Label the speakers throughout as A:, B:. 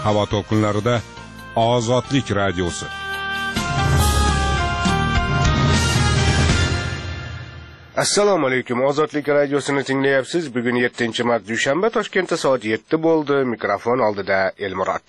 A: havo to'lqinlarida Ozodlik radiosi. Assalomu alaykum. Ozodlik radiosini tinglayapsiz. Bugun 7-mart dushanba, Toshkentda soat 7 bo'ldi. Mikrofon oldida Elmurod.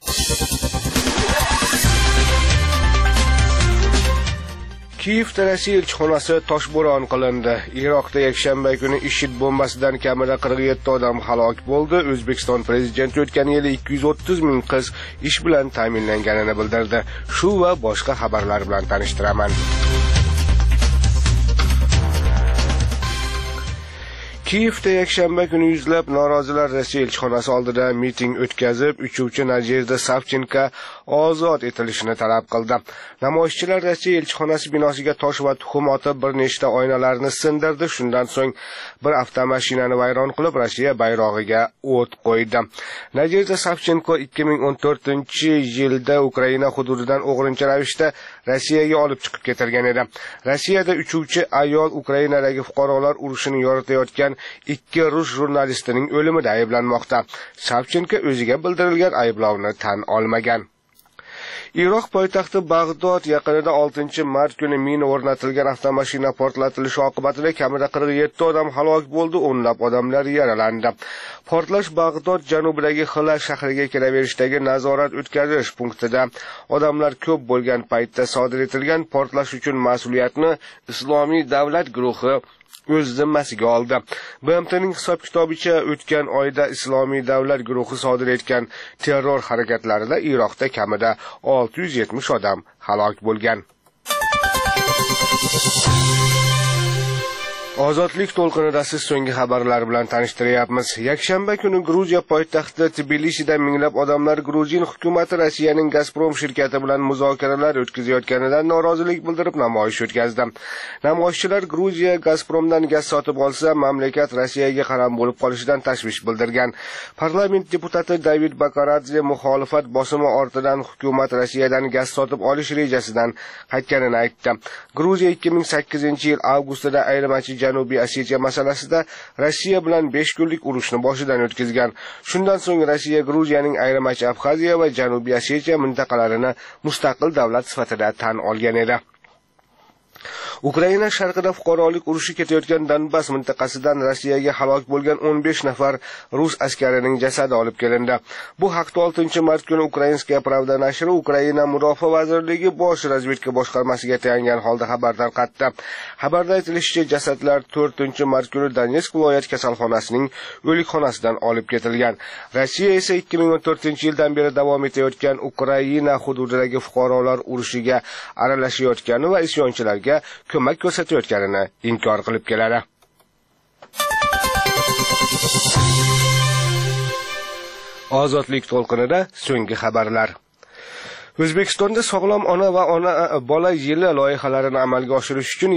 A: Kiyevda Rossiya elchixonasi toshbo'ron qilindi. Iroqda yakshanba kuni IShID bombasidan kamida 47 odam halok bo'ldi. O'zbekiston prezidenti o'tgan yili 230 ming qiz ish bilan ta'minlanganini bildirdi. Shu va boshqa xabarlar bilan tanishtiraman. Kiyevda yakshanba kuni yuzlab norozilar Rossiya elchixonasi oldida miting o'tkazib, uchuvchi Nadejda Savchenko ozod etilishini talab qildi. Namoyishchilar Rossiya elchixonasi binosiga tosh va tuxum otib, bir nechta oynalarni sindirdi. Shundan so'ng bir avtomashinani vayron qilib, Rossiya bayrog'iga o't qo'ydi. Nadejda Savchenko 2014-yilda Ukraina hududidan o'g'rincha ravishda Rossiyaga olib chiqib ketilgan edi. Rossiyada uchuvchi ayol Ukrainadagi fuqarolar urushini yoritayotgan ikki rus jurnalistining o'limida ayblanmoqda. Savchenko o'ziga bildirilgan ayblovni tan olmagan. Iroq poytaxti Bag'dod yaqinida 6-mart kuni mina o'rnatilgan avtomashina portlatilishi oqibatida kamida 47 odam halok bo'ldi, o'nlab odamlar yaralandi. Portlash Bag'dod janubidagi Xila shahriga kiraverishdagi nazorat o'tkazish punktida odamlar ko'p bo'lgan paytda sodir etilgan. Portlash uchun mas'uliyatni Islomiy davlat guruhi o'z zimmasiga oldi. BMTning hisob-kitobicha o'tgan oyda Islomiy davlat guruhi sodir etgan terror harakatlarida Iroqda kamida 670 odam halok bo'lgan. Ozodlik to'lqinida siz so'nggi xabarlar bilan tanishtiryapmiz. Yakshanba kuni Gruziya poytaxti Tbilisida minglab odamlar Gruzin hukumati Rossiyaning Gazprom shirkati bilan muzokaralar o'tkazayotganidan norozilik bildirib namoyish o'tkazdi. Namoyishchilar Gruziya Gazpromdan gaz sotib olsa, mamlakat Rossiyaga qaram bo'lib qolishidan tashvish bildirgan. Parlament deputati David Bakaradze muxolifat bosimi ortidan hukumat Rossiyadan gaz sotib olish rejasidan qaytganini aytdi. Gruziya 2008-yil avgustida ayirmachi Janubiy Osetiya masalasida Rossiya bilan 5 kunlik urushni boshidan o'tkazgan. Shundan so'ng Rossiya Gruziyaning ayirmachi Abxaziya va Janubiy Osetiya mintaqalarini mustaqil davlat sifatida tan olgan edi. Ukraina sharqida fuqarolik urushi ketayotgan Donbass mintaqasidan Rossiyaga halok bo'lgan 15 nafar rus askarining jasadi olib kelindi. Bu haqda 6-mart kuni Ukrainskaya Pravda nashri Ukraina Mudofaa vazirligi bosh razvedka boshqarmasiga tayangan holda xabar tarqatdi. Xabarda aytilishicha, jasadlar 4-mart kuni Donetsk viloyat kasalxonasining o'likxonasidan olib ketilgan. Rossiya esa 2014-yildan beri davom etayotgan Ukraina hududidagi fuqarolar urushiga aralashayotgani va isyonchilarga ko'mak ko'rsatayotganini inkor qilib keladi. Ozodlik to'lqinida so'nggi xabarlar. O'zbekistonda sog'lom ona va bola yili loyihalarini amalga oshirish uchun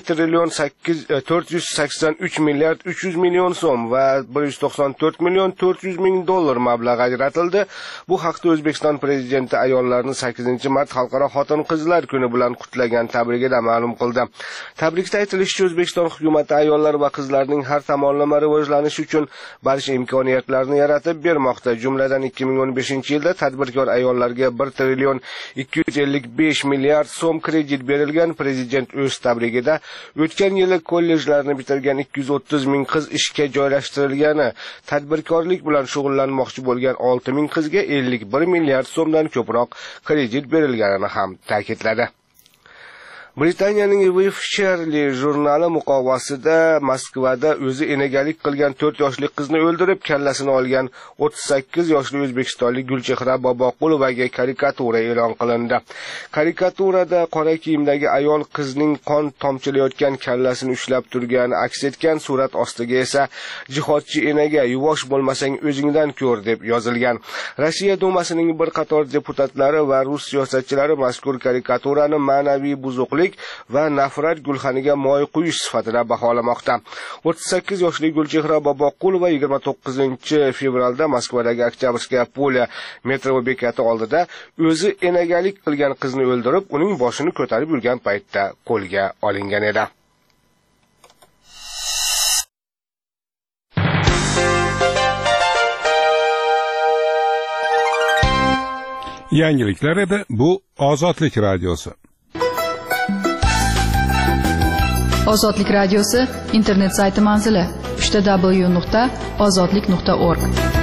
A: 7,483 milliard 300 million so'm va 194 million 400 ming dollar mablag' ajratildi. Bu haqda O'zbekiston prezidenti ayollarni 8-mart xalqaro xotin-qizlar kuni bilan qutlagan tabrigida ma'lum qildi. Tabrikda aytilishicha, O'zbekiston hukumati ayollar va qizlarning har tomonlama rivojlanishi uchun barcha imkoniyatlarni yaratib bermoqda. Jumladan 2015-yilda tadbirkor ayollarga 1 trillion 255 milliard so'm kredit berilgan. Prezident o'z tabrigida o'tgan yili kollejlarni bitirgan 230 ming qiz ishga joylashtirilgani, tadbirkorlik bilan shug'ullanmoqchi bo'lgan 6 ming qizga 51 milliard so'mdan ko'proq kredit berilganini ham ta'kidladi. Britaniyaning Wifsherli jurnali muqovasida Moskvada o'zi enagalik qilgan 4 yoshli qizni o'ldirib, kallasini olgan 38 yoshli o'zbekistonlik Gulchehra Boboqulovaga karikatura e'lon qilindi. Karikaturada qora kiyimdagi ayol qizning qon tomchilayotgan kallasini ushlab turgani aks etgan, surat ostiga esa jihodchi enaga yuvosh bo'lmasang o'zingdan ko'r deb yozilgan. Rossiya Dumasining bir qator deputatlari va rus siyosatchilari mazkur karikaturani ma'naviy buzuqlik va nafrat gulxaniga moy quyish sifatida baholamoqda. 38 yoshli Gulchehra Boboqulova 29-fevralda Moskvadagi Oktyabrskaya polya metro bekati oldida o'zi enagalik qilgan qizni o'ldirib, uning boshini ko'tarib yurgan paytda qo'lga olingan edi.
B: Yangiliklar edi, bu Ozodlik radiosi.
C: Ozodlik radiosi internet sayti manzili www.ozodlik.org.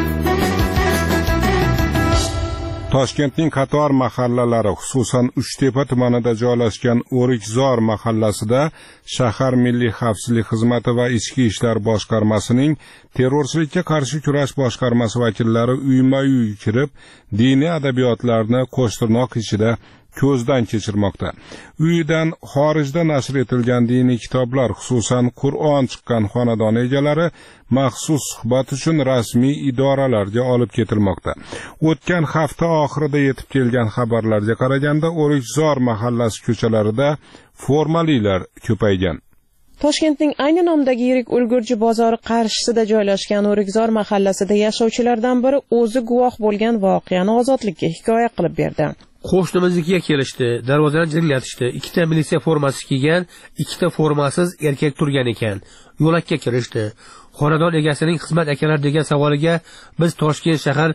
B: Toshkentning qator mahallalari, xususan Uchtepa tumanida joylashgan O'rikzor mahallasida shahar Milliy xavfsizlik xizmati va Ichki ishlar boshqarmasining terrorchilikka qarshi kurash boshqarmasi vakillari uyma-uy kirib, diniy adabiyotlarni qo'shtirnoq ichida ko'zdan kechirmoqda. Uydan xorijda nashr etilgan diniy kitoblar, xususan Qur'on chiqqan xonadon egalari maxsus suhbat uchun rasmiy idoralarga olib ketilmoqda. O'tgan hafta oxirida yetib kelgan xabarlarga qaraganda, O'rikzor mahallasi ko'chalarida formalilar ko'paygan.
D: Toshkentning ayni nomdagi yirik ulgurji bozori qarshisida joylashgan O'rikzor mahallasida yashovchilardan biri o'zi guvoh bo'lgan voqeani Ozodlikka hikoya qilib berdi.
E: Qo'shnimiznikiga kelishdi, darvozani jiringlatishdi. Ikkita militsiya formasi kiygan, ikkita formasiz erkak turgan ekan. Yo'lakka kirishdi. Xonadon egasining xizmat akalar degan savoliga biz Toshkent shahar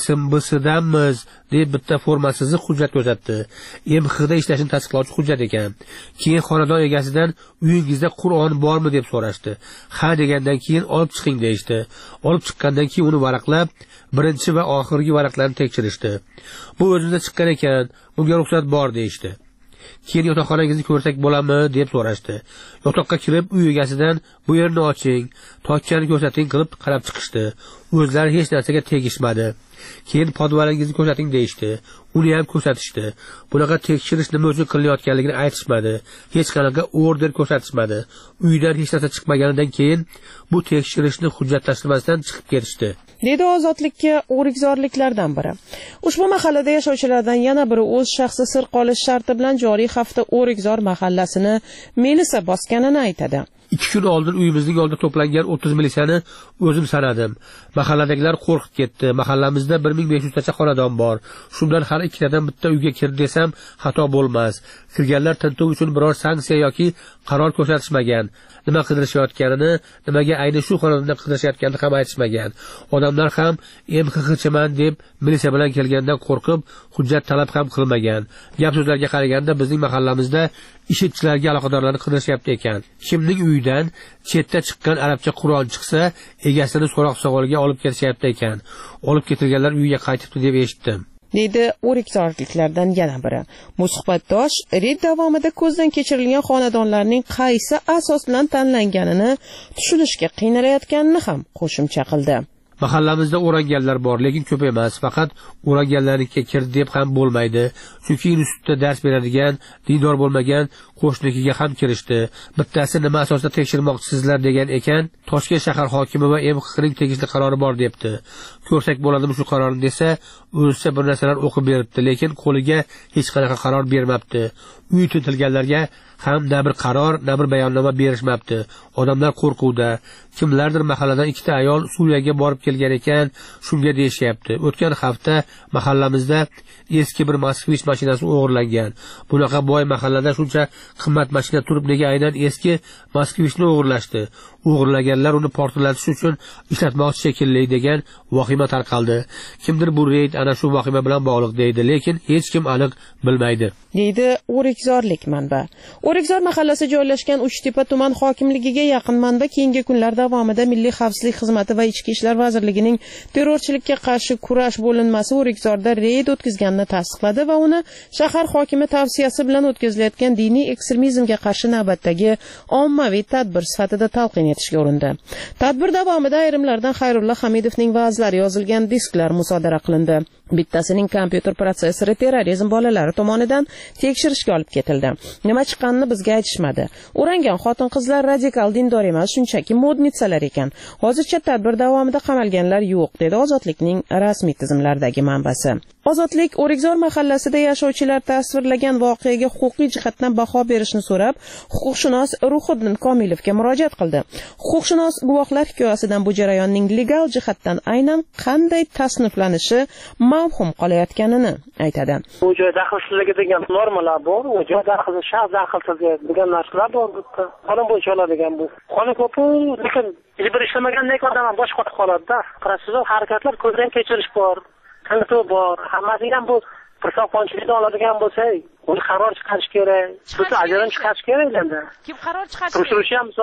E: SMBSdanmiz deb bitta formasiz hujjat ko'rsatdi. MXda ishlashini tasdiqlovchi hujjat ekan. Keyin xonadon egasidan uyingizda Qur'on bormi deb so'rashdi. Ha degandan keyin olib chiqing deyishdi. Olib chiqqandan keyin uni varaqlab, birinchi va oxirgi varaqlarni tekshirishdi. Bu o'zida chiqqan ekan, bunga ruxsat bor deyishdi. Keyin yotoqxonangizni ko'rsak bo'ladimi deb so'rashdi. Yotoqqa kirib, uy egasidan bu yerni oching, tochchani ko'rsating qilib qarab chiqishdi. O'zlari hech narsaga tegishmadi. Keyin podvalingizni ko'rsating deyishdi. Uni ham ko'rsatishdi. Bunaqa tekshirish nima uchun qilinayotganligini aytishmadi. Hech qanaqa order ko'rsatishmadi. Uydan hech narsa chiqmaganidan keyin bu tekshirishni hujjatlashtirmasdan chiqib ketishdi.
D: Dedi Ozodlikka o'rikzorliklardan biri. Ushbu mahallada yashovchilardan yana biri o'z shaxsi sir qolish sharti bilan joriy hafta O'rikzor mahallasini milisa bosganini aytadi.
E: 2 kun oldin uyimizning oldida to'plangan 30 militsiyani o'zim sanadim. Mahalladagilar qo'rqib ketdi. Mahallamizda 1500 tacha xonadon bor. Shundan har ikkitadan bitta uyga kir desam xato bo'lmas. Kirganlar tintuv uchun biror sanksiya yoki qaror ko'rsatishmagan. Nima qidirishayotganini, nimaga ayni shu xonadonda qidirishayotganini ham aytishmagan. Odamlar ham MXchiman deb militsiya bilan kelgandan qo'rqib, hujjat talab ham qilmagan. Gap so'zlarga qaraganda bizning mahallamizda ishchilarga aloqadorlarni qidirishyapti ekan. Kimning uyidan chetda chiqqan arabcha Qur'on chiqsa, egasini so'roq savoliga olib ketishyapti ekan. Olib ketilganlar uyiga qaytibdi deb eshitdim.
D: Dedi o'rikzorliklardan yana biri. Bu suhbatdosh reyd davomida ko'zdan kechirilgan xonadonlarning qaysi asos bilan tanlanganini tushunishga qiynalayotganini ham qo'shimcha qildi.
E: Mahallamizda o'ranganlar bor, lekin ko'p emas. Faqat o'ranganlarnikiga kir deb ham bo'lmaydi. Chunki institutda dars beradigan, dindor bo'lmagan qo'shnikiga ham kirishdi. Bittasi nima asosda tekshirmoqchisizlar degan ekan, Toshkent shahar hokimi va MXning tegishli qarori bor debdi. Ko'rsak bo'ladimi shu qarorni desa, o'zicha bir narsalar o'qib beribdi, lekin qo'liga hech qanaqa qaror bermabdi. Uy tintilganlarga ham na bir qaror, na bir bayonnoma berishmabdi. Odamlar qo'rquvda. Kimlardir mahalladan ikkita ayol Suriyaga borib kelgan ekan, shunga deyishyapti. O'tgan hafta mahallamizda eski bir Moskvich mashinasi o'g'irlangan. Bunaqa boy mahallada shuncha qimmat mashina turib nega aynan eski Moskvichni o'g'irlashdi? O'g'irlaganlar uni portlatish uchun ishlatmoqchi shekilli degan vahima tarqaldi. Kimdir bu reyd ana shu vahima bilan bog'liq deydi, lekin hech kim aniq bilmaydi.
D: Deydi O'rikzorlik manba. O'rikzor mahallasi joylashgan Uchtepa tuman hokimligiga yaqin manba keyingi kunlar davomida Milliy xavfsizlik xizmati va Ichki ishlar vazirligining terrorchilikka qarshi kurash bo'linmasi O'rikzorda reyd o'tkazganini tasdiqladi va uni shahar hokimi tavsiyasi bilan o'tkazilayotgan diniy ekstremizmga qarshi navbatdagi ommaviy tadbir sifatida talqin etishga urindi. Tadbir davomida ayrimlardan Xayrullo Hamidovning va'zlari yozilgan disklar musodara qilindi. Bittasining kompyuter protsessori terrorizm bolalari tomonidan tekshirishga olib ketildi. Nima chiqqanini bizga aytishmadi. O'rangan xotin-qizlar radikal dindor emas, shunchaki modnitsalar ekan. Hozircha tadbir davomida qamalganlar yo'q, dedi Ozodlikning rasmiy tizimlardagi manbasi. Ozodlik O'rikzor mahallasida yashovchilar tasvirlagan voqeaga huquqiy jihatdan baho berishni so'rab, huquqshunos Ruhiddin Komilovga murojaat qildi. Huquqshunos guvohlar hikoyasidan bu jarayonning legal jihatdan aynan qanday tasniflanishi mavhum qolayotganini aytadi.
F: Bu joy daxlsizligi degan normalar bor, u joy daxlsiz, shaxs daxlsiz degan narsalar bor. Qonun bo'yicha oladigan bu. Qonun ko'pi, lekin bir ishlamagandan odam bosh qotib qoladi-da. Qarasiz, harakatlar ko'zdan kechirish bor, tanqid bor. Hammasi ham bu Qirsoq qonchilikdan oladigan bo'lsak, uni qaror chiqarish kerak. Biz ajrim chiqarish kerak endi.
D: Kim qaror chiqarish?
F: Surishtiruvchi ham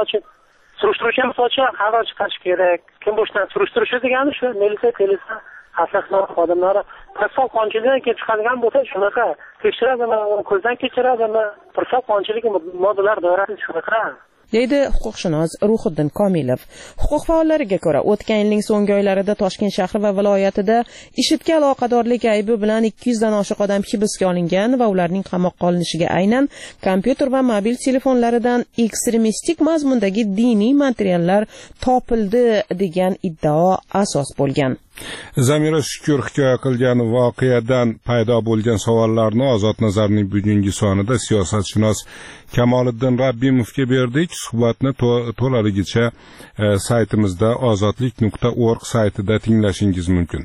F: qaror chiqarish kerak. Kim boshdan surishtirishi degani shu militsiya asoslar xodimlari qirsoq qonchilikdan kelib chiqadigan bo'lsa, shunaqa tekshiradimi, ko'zdan kechiradimi? Qirsoq qonchilik moddalar doirasida shunaqa.
D: deydi huquqshunos Ruhiddin Komilov. Huquq faollariga ko'ra, o'tgan yilning so'nggi oylarida Toshkent shahri va viloyatida IShIDga aloqadorlik aybi bilan 200 dan oshiq odam hibsga olingan va ularning qamoqqa olinishiga aynan kompyuter va mobil telefonlaridan ekstremistik mazmundagi diniy materiallar topildi degan iddao asos bo'lgan.
B: Zamira Shukur hikoya qilgan voqeadan paydo bo'lgan savollarni Ozod Nazarning bugungi sonida siyosatshunos Kamoliddin Rabbimovga berdik. Suhbatni to'laligicha saytimizda ozodlik.org saytida tinglashingiz mumkin.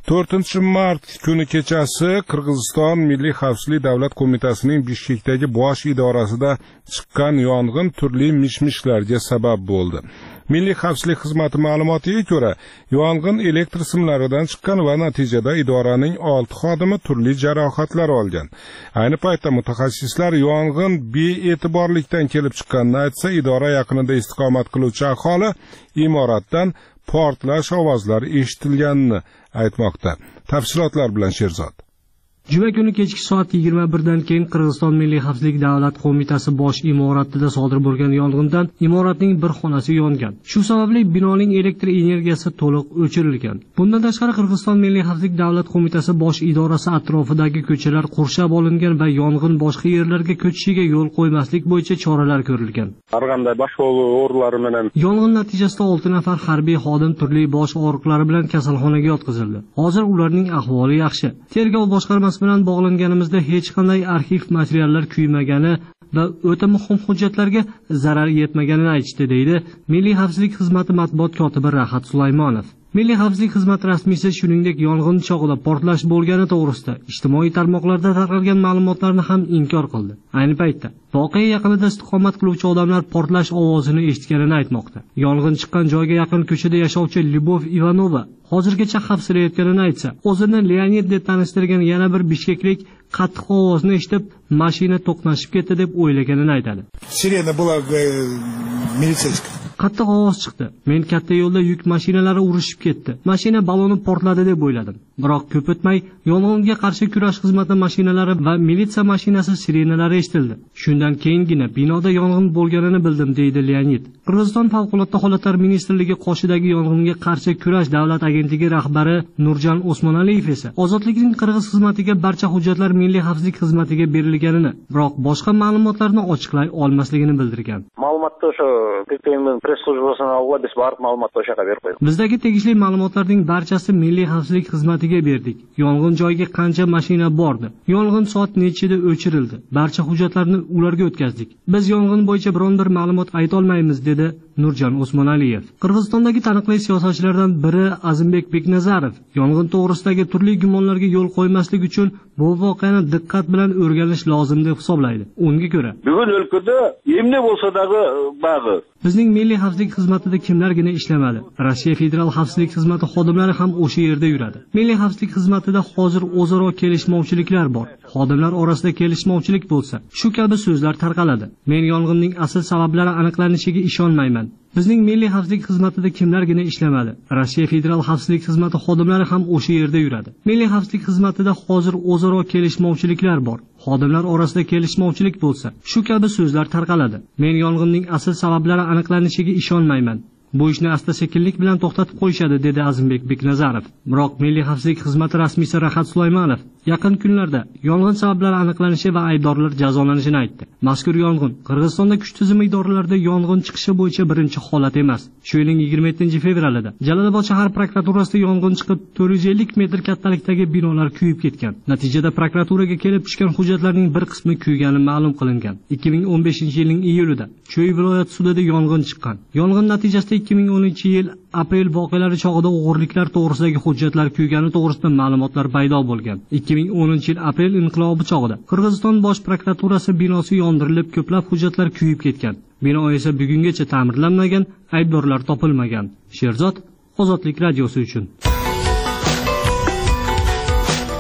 B: 4-mart kuni kechasi Qirg'iziston Milliy xavfsizlik davlat qo'mitasining Bishkekdagi bosh idorasida chiqqan yong'in turli mish-mishlarga sabab bo'ldi. Milliy xavfsizlik xizmati ma'lumotiga ko'ra, yong'in elektr simlaridan chiqqan va natijada idoraning 6 xodimi turli jarohatlar olgan. Ayni paytda mutaxassislar yong'in be'e'tiborlikdan kelib chiqqanini aytsa, idora yaqinida istiqomat qiluvchi aholi imoratdan portlash ovozlari eshitilganini aytmoqda. Tafsilotlar bilan Sherzod.
G: Juma kuni kechki soat 21 dan keyin Qirg'iziston Milliy xavfsizlik davlat qo'mitasi bosh imoratida sodir bo'lgan yong'indan imoratning bir xonasi yongan. Shu sababli binoning elektr energiyasi to'liq o'chirilgan. Bundan tashqari Qirg'iziston Milliy xavfsizlik davlat qo'mitasi bosh idorasi atrofidagi ko'chalar qurshab olingan va yong'in boshqa yerlarga ko'chishiga yo'l qo'ymaslik bo'yicha choralar ko'rilgan.
H: Qarag'anda bosh og'riqlari bilan
G: yong'in natijasida 6 nafar harbiy xodim turli bosh og'riqlari bilan kasalxonaga yotqizildi. Hozir ularning ahvoli yaxshi. Tergov boshqarmasi bilan bog'langanimizda hech qanday arxiv materiallar kuymagani va o'ta muhim hujjatlarga zarar yetmaganini aytishdi, deydi Milliy xavfsizlik xizmati matbuot kotibi Rahat Sulaymonov. Milliy xavfsizlik xizmati rasmiysi shuningdek yong'in chog'ida portlash bo'lgani to'g'risida ijtimoiy tarmoqlarda tarqalgan ma'lumotlarni ham inkor qildi. Ayni paytda voqea yaqinida istiqomat qiluvchi odamlar portlash ovozini eshitganini aytmoqda. Yong'in chiqqan joyga yaqin ko'chada yashovchi Lyubov Ivanova hozirgacha xavfsirayotganini aytsa, o'zini Leonid deb tanishtirgan yana bir bishkeklik qattiq ovozni eshitib, mashina to'qnashib ketdi deb o'ylaganini aytadi.
I: Sirena была militsiyskiy.
G: Qattiq ovoz chiqdi. Men katta yo'lda yuk mashinalari urishib ketdi. Mashina baloni portladi deb o'yladim. Biroq ko'p o'tmay yong'inga qarshi kurash xizmati mashinalari va militsiya mashinasi sirenalari eshitildi. Shundan keyingina binoda yong'in bo'lganini bildim, deydi Leonid. Qirg'iziston favqulodda holatlar ministrligi qoshidagi yong'inga qarshi kurash davlat agentligi rahbari Nurjan Osmonaliyev esa Ozodlikning qirg'iz xizmatiga barcha hujjatlar Milliy xavfsizlik xizmatiga berilganini, biroq boshqa ma'lumotlarni ochiqlay olmasligini bildirgan.
H: Ma'lumotni o'sha PPMning press slujbasidan olib biz borib ma'lumotni o'shaga berib qo'ydik.
G: Bizdagi tegishli ma'lumotlarning barchasi Milliy xavfsizlik xizmatiga berdik. Yong'in joyiga qancha mashina bordi? Yong'in soat nechida o'chirildi? Barcha hujjatlarni ularga o'tkazdik. Biz yong'in bo'yicha biron bir ma'lumot ayta olmaymiz, dedi Nurjan Osmonaliyev. Qirg'izistondagi taniqli siyosatchilardan biri Azimbek Beknazarov yong'in to'g'risidagi turli gumonlarga yo'l qo'ymaslik uchun bu voqeani diqqat bilan o'rganish lozim deb hisoblaydi. Unga ko'ra,
H: bugun o'lkada emne bo'lsa-dagi bag'i
G: bizning Milliy xavfsizlik xizmatida kimlargina ishlamadi. Rossiya Federal xavfsizlik xizmati xodimlari ham o'sha yerda yuradi. Milliy xavfsizlik xizmatida hozir o'zaro kelishmovchiliklar bor. Xodimlar orasida kelishmovchilik bo'lsa, shu kabi so'zlar tarqaladi. Men yong'inning asl sabablari aniqlanishiga ishonmayman. Bizning Milliy xavfsizlik xizmatida kimlargina ishlamadi. Rossiya Federal xavfsizlik xizmati xodimlari ham o'sha yerda yuradi. Milliy xavfsizlik xizmatida hozir o'zaro kelishmovchiliklar bor. Xodimlar orasida kelishmovchilik bo'lsa, shu kabi so'zlar tarqaladi. Men yong'inning asl sabablari aniqlanishiga ishonmayman. Bu ishni asta-sekinlik bilan to'xtatib qo'yishadi, dedi Azimbek Beknazarov. Biroq Milliy xavfsizlik xizmati rasmiysi Rahat Sulaymonov yaqin kunlarda yong'in sabablari aniqlanishi va aybdorlar jazolanishini aytdi. Mazkur yong'in Qirg'izistonda kuch tizimi idoralarida yong'in chiqishi bo'yicha birinchi holat emas. Shu yilning 27-fevralida Jalolobod shahar prokuraturasida yong'in chiqib, 450 metr kattalikdagi binolar kuyib ketgan. Natijada prokuraturaga kelib tushgan hujjatlarning bir qismi kuygani ma'lum qilingan. 2015-yilning iyulida Cho'y viloyat sudida yong'in chiqqan. Yong'in natijasida 2010-yil aprel voqealari chog'ida o'g'irliklar to'g'risidagi hujjatlar kuygani to'g'risida ma'lumotlar paydo bo'lgan. 2010-yil aprel inqilobi chog'ida Qirg'iziston bosh prokuraturasi binosi yondirilib, ko'plab hujjatlar kuyib ketgan. Bino esa bugungacha ta'mirlanmagan, aybdorlar topilmagan. Sherzod, Ozodlik radiosi uchun.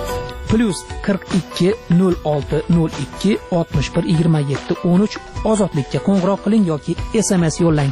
J: +42 06 02 61 27 13 ozodlikka qo'ng'iroq qiling yoki SMS yo'llang.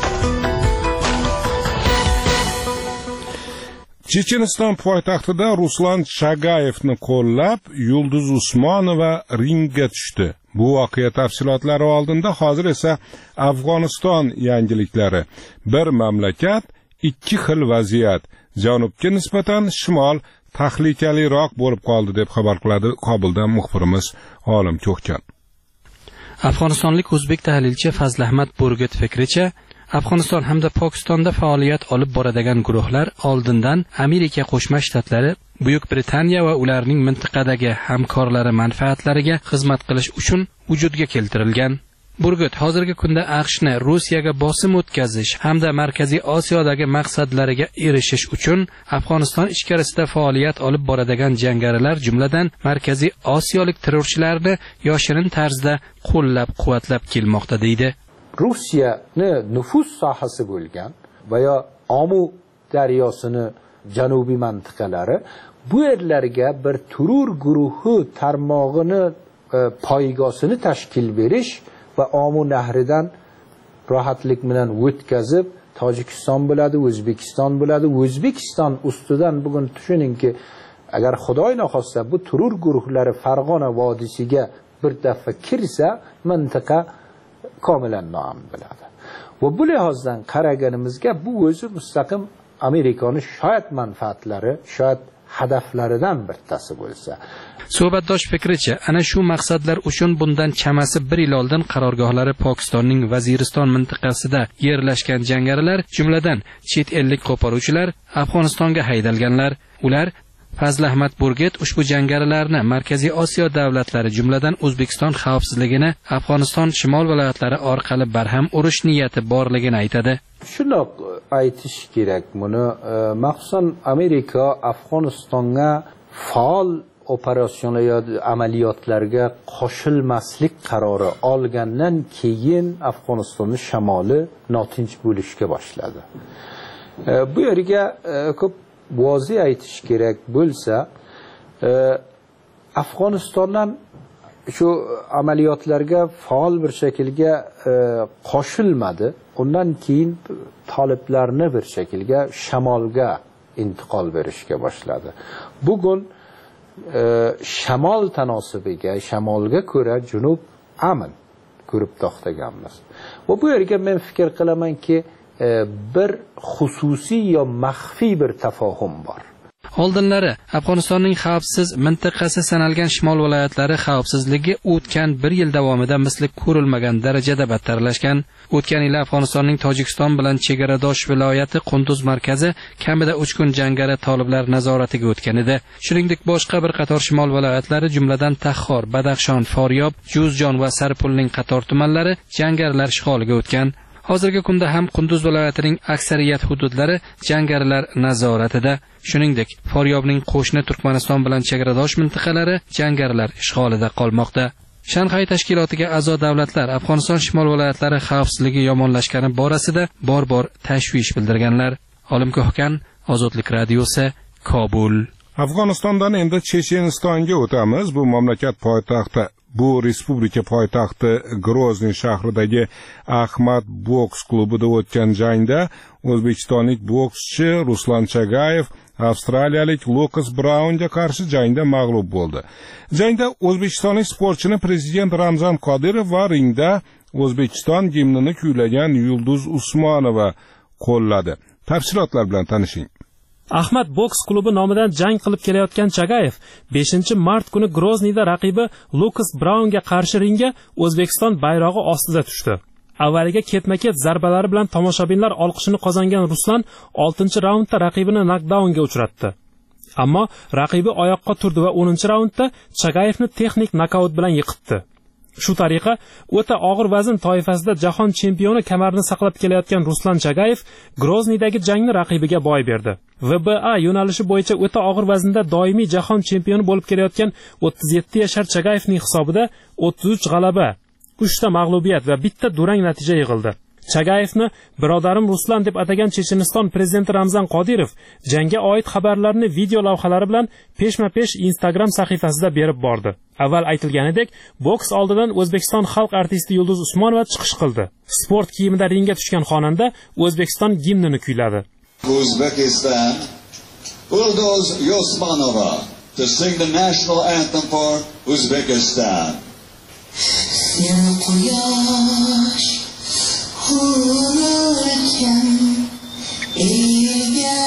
B: Checheniston poytaxtida Ruslan Chagayevni qo'llab, Yulduz Usmonova ringga tushdi. Bu voqea tafsilotlari oldinda, hozir esa Afg'oniston yangiliklari. Bir mamlakat, ikki xil vaziyat. Janubga nisbatan shimol tahlikaliroq bo'lib qoldi deb xabar qiladi Kobuldan muxbirimiz Olim Ko'kkan.
K: Afg'onistonlik o'zbek tahlilchi Fazlahmat Burgut fikricha, Afg'oniston hamda Pokistonda faoliyat olib boradigan guruhlar oldindan Amerika Qo'shma Shtatlari, Buyuk Britaniya va ularning mintaqadagi hamkorlari manfaatlariga xizmat qilish uchun vujudga keltirilgan. Burgut hozirgi kunda AQShni Rossiyaga bosim o'tkazish hamda Markaziy Osiyodagi maqsadlariga erishish uchun Afg'oniston ichkarisida faoliyat olib boradigan jangarilar, jumladan Markaziy Osiyolik terrorchilarni yoshirin tarzda qo'llab-quvvatlab kelmoqda deydi.
L: Rossiyani nüfus sohasi bo'lgan va yo Omu daryosini janubiy mintaqalari bu yerlarga bir terror guruhi tarmog'ini poygosini tashkil berish va Omu nahridan rohatlik bilan o'tkazib, Tojikiston bo'ladi, O'zbekiston bo'ladi. O'zbekiston ustidan bugun tushuningki, agar Xudoy naxosta bu terror guruhlari Farg'ona vodiysiga bir daf'a kirsa, mintaqa komilan noam bo'ladi. Va bu lehozdan qaraganimizga bu o'zi mustaqim Amerikaning shoyat manfaatlari, shoyat hadaflaridan bittasi bo'lsa.
K: Suhbatdosh fikricha, ana shu maqsadlar uchun bundan chamasi 1 yil oldin qarorgohlari Pokistonning Vaziriston mintaqasida yerlashgan jangarilar, jumladan chet ellik qo'poruvchilar Afg'onistonga haydalganlar. Ular Fazlahmat Burgut ushbu jangarilarni Markaziy Osiyo davlatlari, jumladan O'zbekiston xavfsizligini Afg'oniston shimol viloyatlari orqali barham urish niyati borligini aytadi.
L: Shundoq aytish kerak buni, maxsusan Amerika Afg'onistonga faol operatsiyalar yoki amaliyotlarga qo'shilmaslik qarori olgandan keyin Afg'onistonning shamoli notinch bo'lishga boshladi. Bu yerga ko'p vozi aytish kerak bo'lsa, Afg'onistondan shu amaliyotlarga faol bir shaklga qo'shilmadi. Undan keyin taliblarni bir shaklga shamolga intiqol berishga boshladi. Bugun shamol tanosibiga, shamolga ko'ra junub amin ko'rib to'xtaganmiz. Va bu yerga men fikr qilamanki, bir xususiy yo maxfiy bir tafohum bor.
K: Oldinlari Afg'onistonning xavfsiz mintaqasi sanalgan shimol viloyatlari xavfsizligi o'tgan 1 yil davomida misli ko'rilmagan darajada battarlashgan. O'tgan yil Afg'onistonning Tojikiston bilan chegaradosh viloyati Qunduz markazi kamida 3 kun jangari toliblar nazoratiga o'tgan edi. Shuningdek, boshqa bir qator shimol viloyatlari, jumladan Taxxor, Badaxshon, Foryob, Juzjon va Sarpulning qator tumanlari jangarilar ishg'oliga o'tgan. Hozirgi kunda ham Qunduz viloyatining aksariyat hududlari jangarilar nazoratida. Shuningdek, Foryobning qo'shni Turkmaniston bilan chegaradosh mintaqalari jangarilar ishg'olida qolmoqda. Shanxay tashkilotiga a'zo davlatlar Afg'oniston shimol viloyatlari xavfsizligi yomonlashgani borasida bor-bor tashvish bildirganlar. Olim Ko'kkan, Ozodlik radiosi, Kobul.
B: Afg'onistondan endi Chechenistonga o'tamiz. Bu mamlakat poytaxti Bu respublika poytaxti Grozniy shahridagi Ahmad boks klubida o'tgan jangda o'zbekistonlik bokschi Ruslan Chagayev avstraliyalik Lukas Braunga qarshi jangda mag'lub bo'ldi. Jangda o'zbekistonlik sportchini prezident Ramzan Qodirov va ringda O'zbekiston gimnini kuylagan Yulduz Usmonova qo'lladi. Tafsilotlar bilan tanishing.
M: Ahmad boks klubi nomidan jang qilib kelayotgan Chagayev 5-mart kuni Grozniyda raqibi Lukas Braunga qarshi ringga O'zbekiston bayrog'i ostida tushdi. Avvaliga ketma-ket zarbalari bilan tomoshabinlar olqishini qozongan Ruslan 6-raundda raqibini nokdaunga uchratdi. Ammo raqibi oyoqqa turdi va 10-raundda Chagayevni texnik nokaut bilan yiqitdi. Shu tariqa o'ta og'ir vazn toifasida jahon chempioni kamarini saqlab kelayotgan Ruslan Chagayev Grozniydagi jangni raqibiga boy berdi. WBA yo'nalishi bo'yicha o'ta og'ir vaznda doimiy jahon chempioni bo'lib kelayotgan 37 yashar Chagayevning hisobida 33 g'alaba, 3 ta mag'lubiyat va 1 ta durang natija yig'ildi. Chagayevni birodarim Ruslan deb atagan Checheniston prezidenti Ramzan Qodirov jangga oid xabarlarni video lavhalari bilan peshma-pesh Instagram sahifasida berib bordi. Avval aytilganidek, boks oldidan O'zbekiston xalq artisti Yulduz Usmonova chiqish qildi. Sport kiyimida ringga tushgan xonanda O'zbekiston gimnini kuyladi.
N: Uzbekistan Yulduz Usmonova to sing the national anthem for Uzbekistan.
O: Sen quyosh hururken elga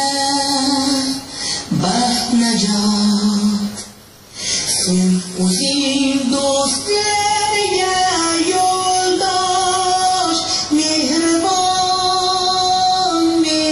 O: baxt najot sen o'zing do'stlarga yo'ldosh mehribon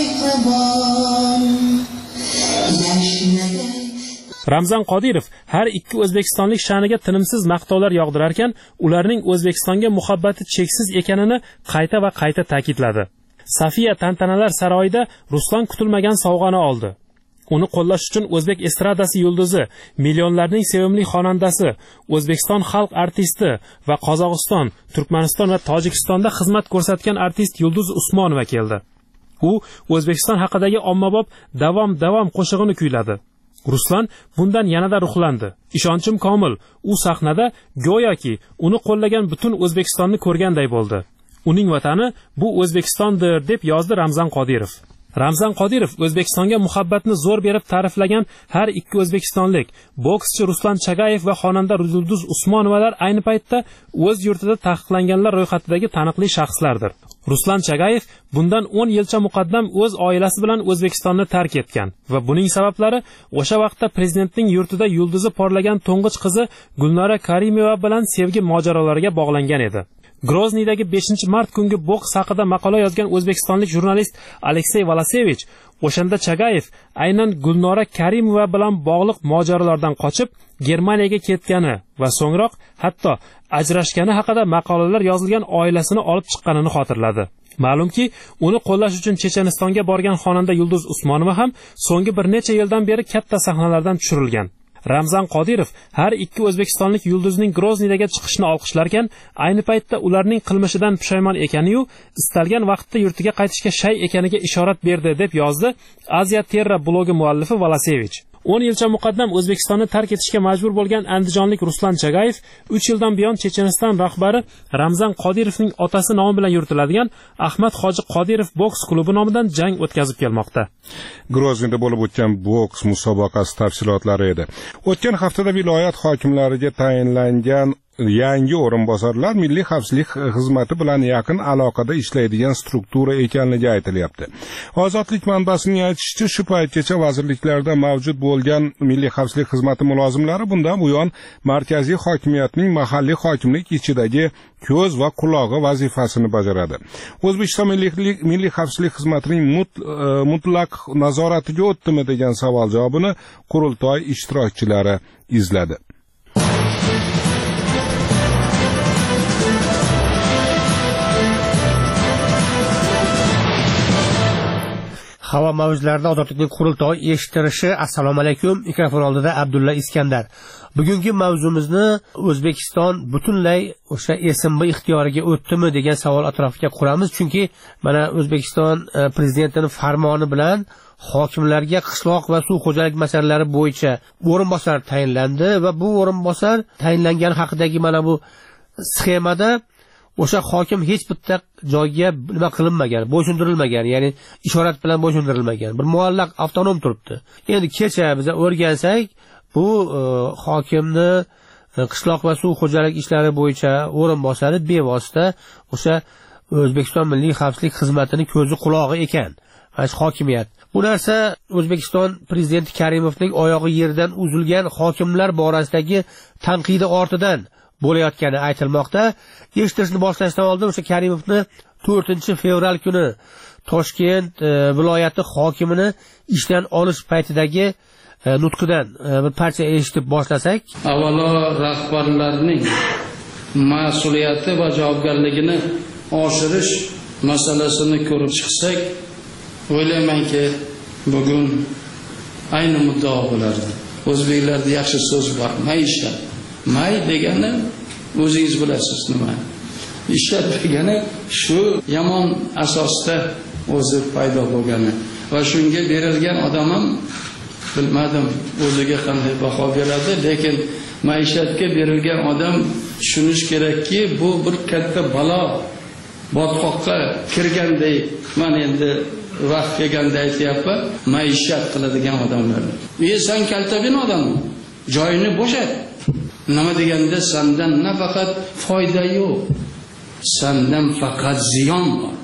O: yashnagay.
M: Ramzan Qodirov har ikki o'zbekistonlik sha'niga tinimsiz maqtovlar yog'dirar ekan, ularning O'zbekistonga muhabbati cheksiz ekanini qayta va qayta ta'kidladi. Safiya tantanalar saroyida Ruslan kutilmagan sovg'ani oldi. Uni qo'llash uchun o'zbek estradasi yulduzi, millionlarning sevimli xonandasi, O'zbekiston xalq artisti va Qozog'iston, Turkmaniston va Tojikistonda xizmat ko'rsatgan artist Yulduz Usmonova keldi. U O'zbekiston haqidagi ommabop davom qo'shig'ini kuyladi. Ruslan bundan yanada ruhlandi. Ishonchim komil, u sahnada go'yoki uni qo'llagan butun O'zbekistonni ko'rganday bo'ldi. Uning vatani bu O'zbekistondir deb yozdi Ramzan Qodirov. Ramzan Qodirov O'zbekistonga muhabbatni zo'r berib ta'riflagan har ikki o'zbekistonlik bokschi Ruslan Chagayev va xonanda Yulduz Usmonovalar ayni paytda o'z yurtida taqiqlanganlar ro'yxatidagi taniqli shaxslardir. Ruslan Chagayev bundan 10 yilcha muqaddam o'z oilasi bilan O'zbekistonni tark etgan va buning sabablari o'sha vaqtda prezidentning yurtida yulduzi porlagan to'ng'ich qizi Gulnora Karimova bilan sevgi mojarolariga bog'langan edi. Groznidagi 5-mart kungi boks haqida maqola yozgan o'zbekistonlik jurnalist Aleksey Valasevich o'shanda Chagayev aynan Gulnora Karimova bilan bog'liq mojarolardan qochib Germaniyaga ketgani va so'ngroq hatto ajrashgani haqida maqolalar yozilgan oilasini olib chiqqanini xotirladi. Ma'lumki, uni qo'llash uchun Chechenistonga borgan xonanda Yulduz Usmonova ham so'nggi bir necha yildan beri katta sahnalardan tushirilgan. Ramzan Qodirov har ikki o'zbekistonlik yulduzning Groznidagi chiqishini olqishlarkan, ayni paytda ularning qilmishidan pushaymon ekani-yu, istalgan vaqtda yurtiga qaytishga shay ekaniga ishorat berdi deb yozdi Asia Terra blogi muallifi Valasevich. 10 yilcha muqaddam O'zbekistonni tark etishga majbur bo'lgan andijonlik Ruslan Chagayev 3 yildan buyon Checheniston rahbari Ramzan Qodirovning otasi nomi bilan yuritiladigan Ahmad Hoji Qodirov boks klubi nomidan jang o'tkazib kelmoqda.
B: Groznida bo'lib o'tgan boks musobaqasi tafsilotlari edi. O'tgan haftada viloyat hokimlariga tayinlangan yangi o'rinbosarlar Milliy xavfsizlik xizmati bilan yaqin aloqada ishlaydigan struktura ekanligi aytilyapti. Ozodlik manbasining aytishicha, shu paytgacha vazirliklarda mavjud bo'lgan Milliy xavfsizlik xizmati mulozimlari bundan buyon markaziy hokimiyatning mahalliy hokimlik ichidagi ko'z va qulog'i vazifasini bajaradi. O'zbekiston Milliy xavfsizlik xizmatining mutlaq nazoratiga o'tdimi degan savol javobini qurultoy ishtirokchilari izladi.
E: Havo mavjlarida ozodlikning qurultoy eshittirishi. Assalomu alaykum. Mikrofon oldida Abdulla Iskandar. Bugungi mavzumizni O'zbekiston butunlay o'sha SMB ixtiyoriga o'tdimi degan savol atrofiga quramiz. Chunki mana O'zbekiston prezidentining farmoni bilan hokimlarga qishloq va suv xo'jaligi masalalari bo'yicha o'rinbosar tayinlandi va bu o'rinbosar tayinlangan haqidagi mana bu sxemada o'sha hokim hech bitta joyga nima qilinmagan, bo'ysundirilmagan, ya'ni ishorat bilan bo'ysundirilmagan. Bir muallaq avtonom turibdi. Endi kecha biz o'rgansak, bu hokimni qishloq va suv xo'jaligi ishlari bo'yicha o'rinbosari bevosita o'sha O'zbekiston Milliy xavfsizlik xizmatining ko'zi qulog'i ekan. Mana hokimiyat. Bu narsa O'zbekiston prezidenti Karimovning oyog'i yerdan uzilgan hokimlar borasidagi tanqidi ortidan bo'layotgani aytilmoqda. Eshitishni boshlashdan oldin o'sha Karimovni 4-fevral kuni Toshkent viloyati hokimini ishdan olish paytidagi nutqidan bir parcha eshitib boshlasak.
P: Avvalo rahbarlarning mas'uliyati va javobgarligini oshirish masalasini ko'rib chiqsak, o'ylaymanki, bugun ayni muddao bo'lardi. O'zbeklarda yaxshi so'z bor, maisha. May degani o'zingiz bilasiz nima. ishlatmagani shu yomon asosda o'zi paydo bo'lgani va shunga berilgan odam ham bilmadim o'ziga qanday baho beradi, lekin maishatga berilgan odam tushunish kerakki, bu bir katta balo, botqoqqa kirganday. Men endi vaqt kelganda aytyapman, maishat qiladigan odamlarni. Sen kaltabin odammi? Joyini bo'shat. Nima deganda sendan nafaqat foyda yo'q, sendan faqat ziyon bor,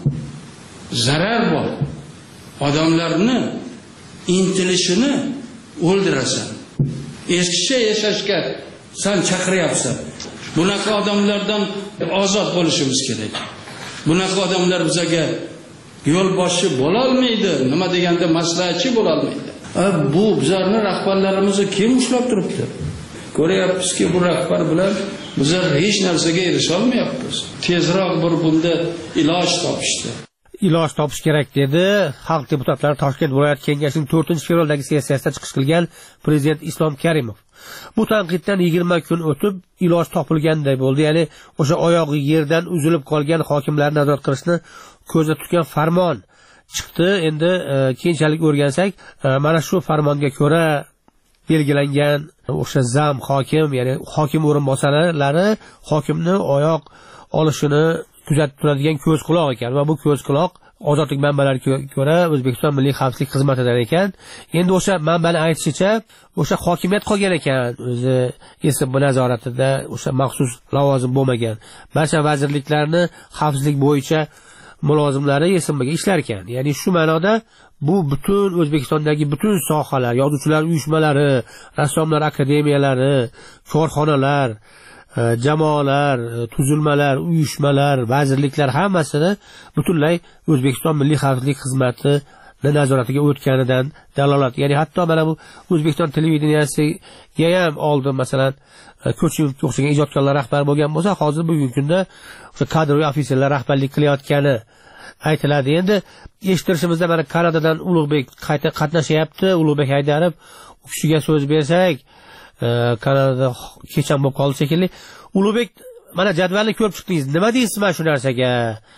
P: zarar bor. Odamlarni intilishini o'ldirasan. Eskicha yashashga sen chaqiryapsan. Bunaqa odamlardan ozod bo'lishimiz kerak. Bunaqa odamlar bizga yo'lboshi bo'la olmaydi, nima deganda maslahatchi bo'la olmaydi. Bu bizlarning rahbarlarimizni kim ushlab turibdi? Ko'ryapmizki, bu rahbar bilan bizlar hech narsaga erisha olmayapmiz. Tezroq bir bunda iloj topishdi.
E: Iloj topish kerak dedi xalq deputatlari Toshkent viloyat kengashining 4-fevraldagi sessiyasida chiqish qilgan prezident Islom Karimov. Bu tanqiddan 20 kun o'tib iloj topilganday bo'ldi. Ya'ni o'sha oyog'i yerdan uzilib qolgan hokimlarni nazorat qilishni ko'zda tutgan farmon chiqdi. Endi keyinchalik o'rgansak, mana shu farmonga ko'ra belgilangan o'sha zam hokim, ya'ni hokim o'rinbosarlari hokimni oyoq olishini kuzatib turadigan ko'z quloq ekan va bu ko'z quloq ozodlik manbalariga ko'ra O'zbekiston Milliy xavfsizlik xizmatidan ekan. Endi o'sha manbaning aytishicha, o'sha hokimiyat qolgan ekan, o'zi YSB nazoratida o'sha maxsus lavozim bo'lmagan. Barcha vazirliklarni xavfsizlik bo'yicha mulozimlari YSBga ishlar ekan. Ya'ni shu ma'noda bu butun O'zbekistondagi butun sohalar, yozuvchilar uyushmalari, rassomlar akademiyalari, korxonalar, jamoalar, tuzilmalar, uyushmalar, vazirliklar hammasini butunlay O'zbekiston Milliy xavfsizlik xizmati nazoratiga o'tganidan dalolat. Ya'ni hatto mana bu O'zbekiston televideniyasiga ham oldin masalan Ko'chimga o'xshagan ijodkorlar rahbar bo'lgan bo'lsa, hozir bugungi kunda o'sha kadroviy ofitserlar rahbarlik qilayotgani aytiladi. Endi eshittirishimizda mana Kanadadan Ulug'bek qayta qatnashyapti. Ulug'bek Haydarov u kishiga so'z bersak, Kanadada kecham bo'lib qoldi shekilli. Ulug'bek, mana jadvalni ko'rib chiqdingiz. Nima deysiz mana shu narsaga?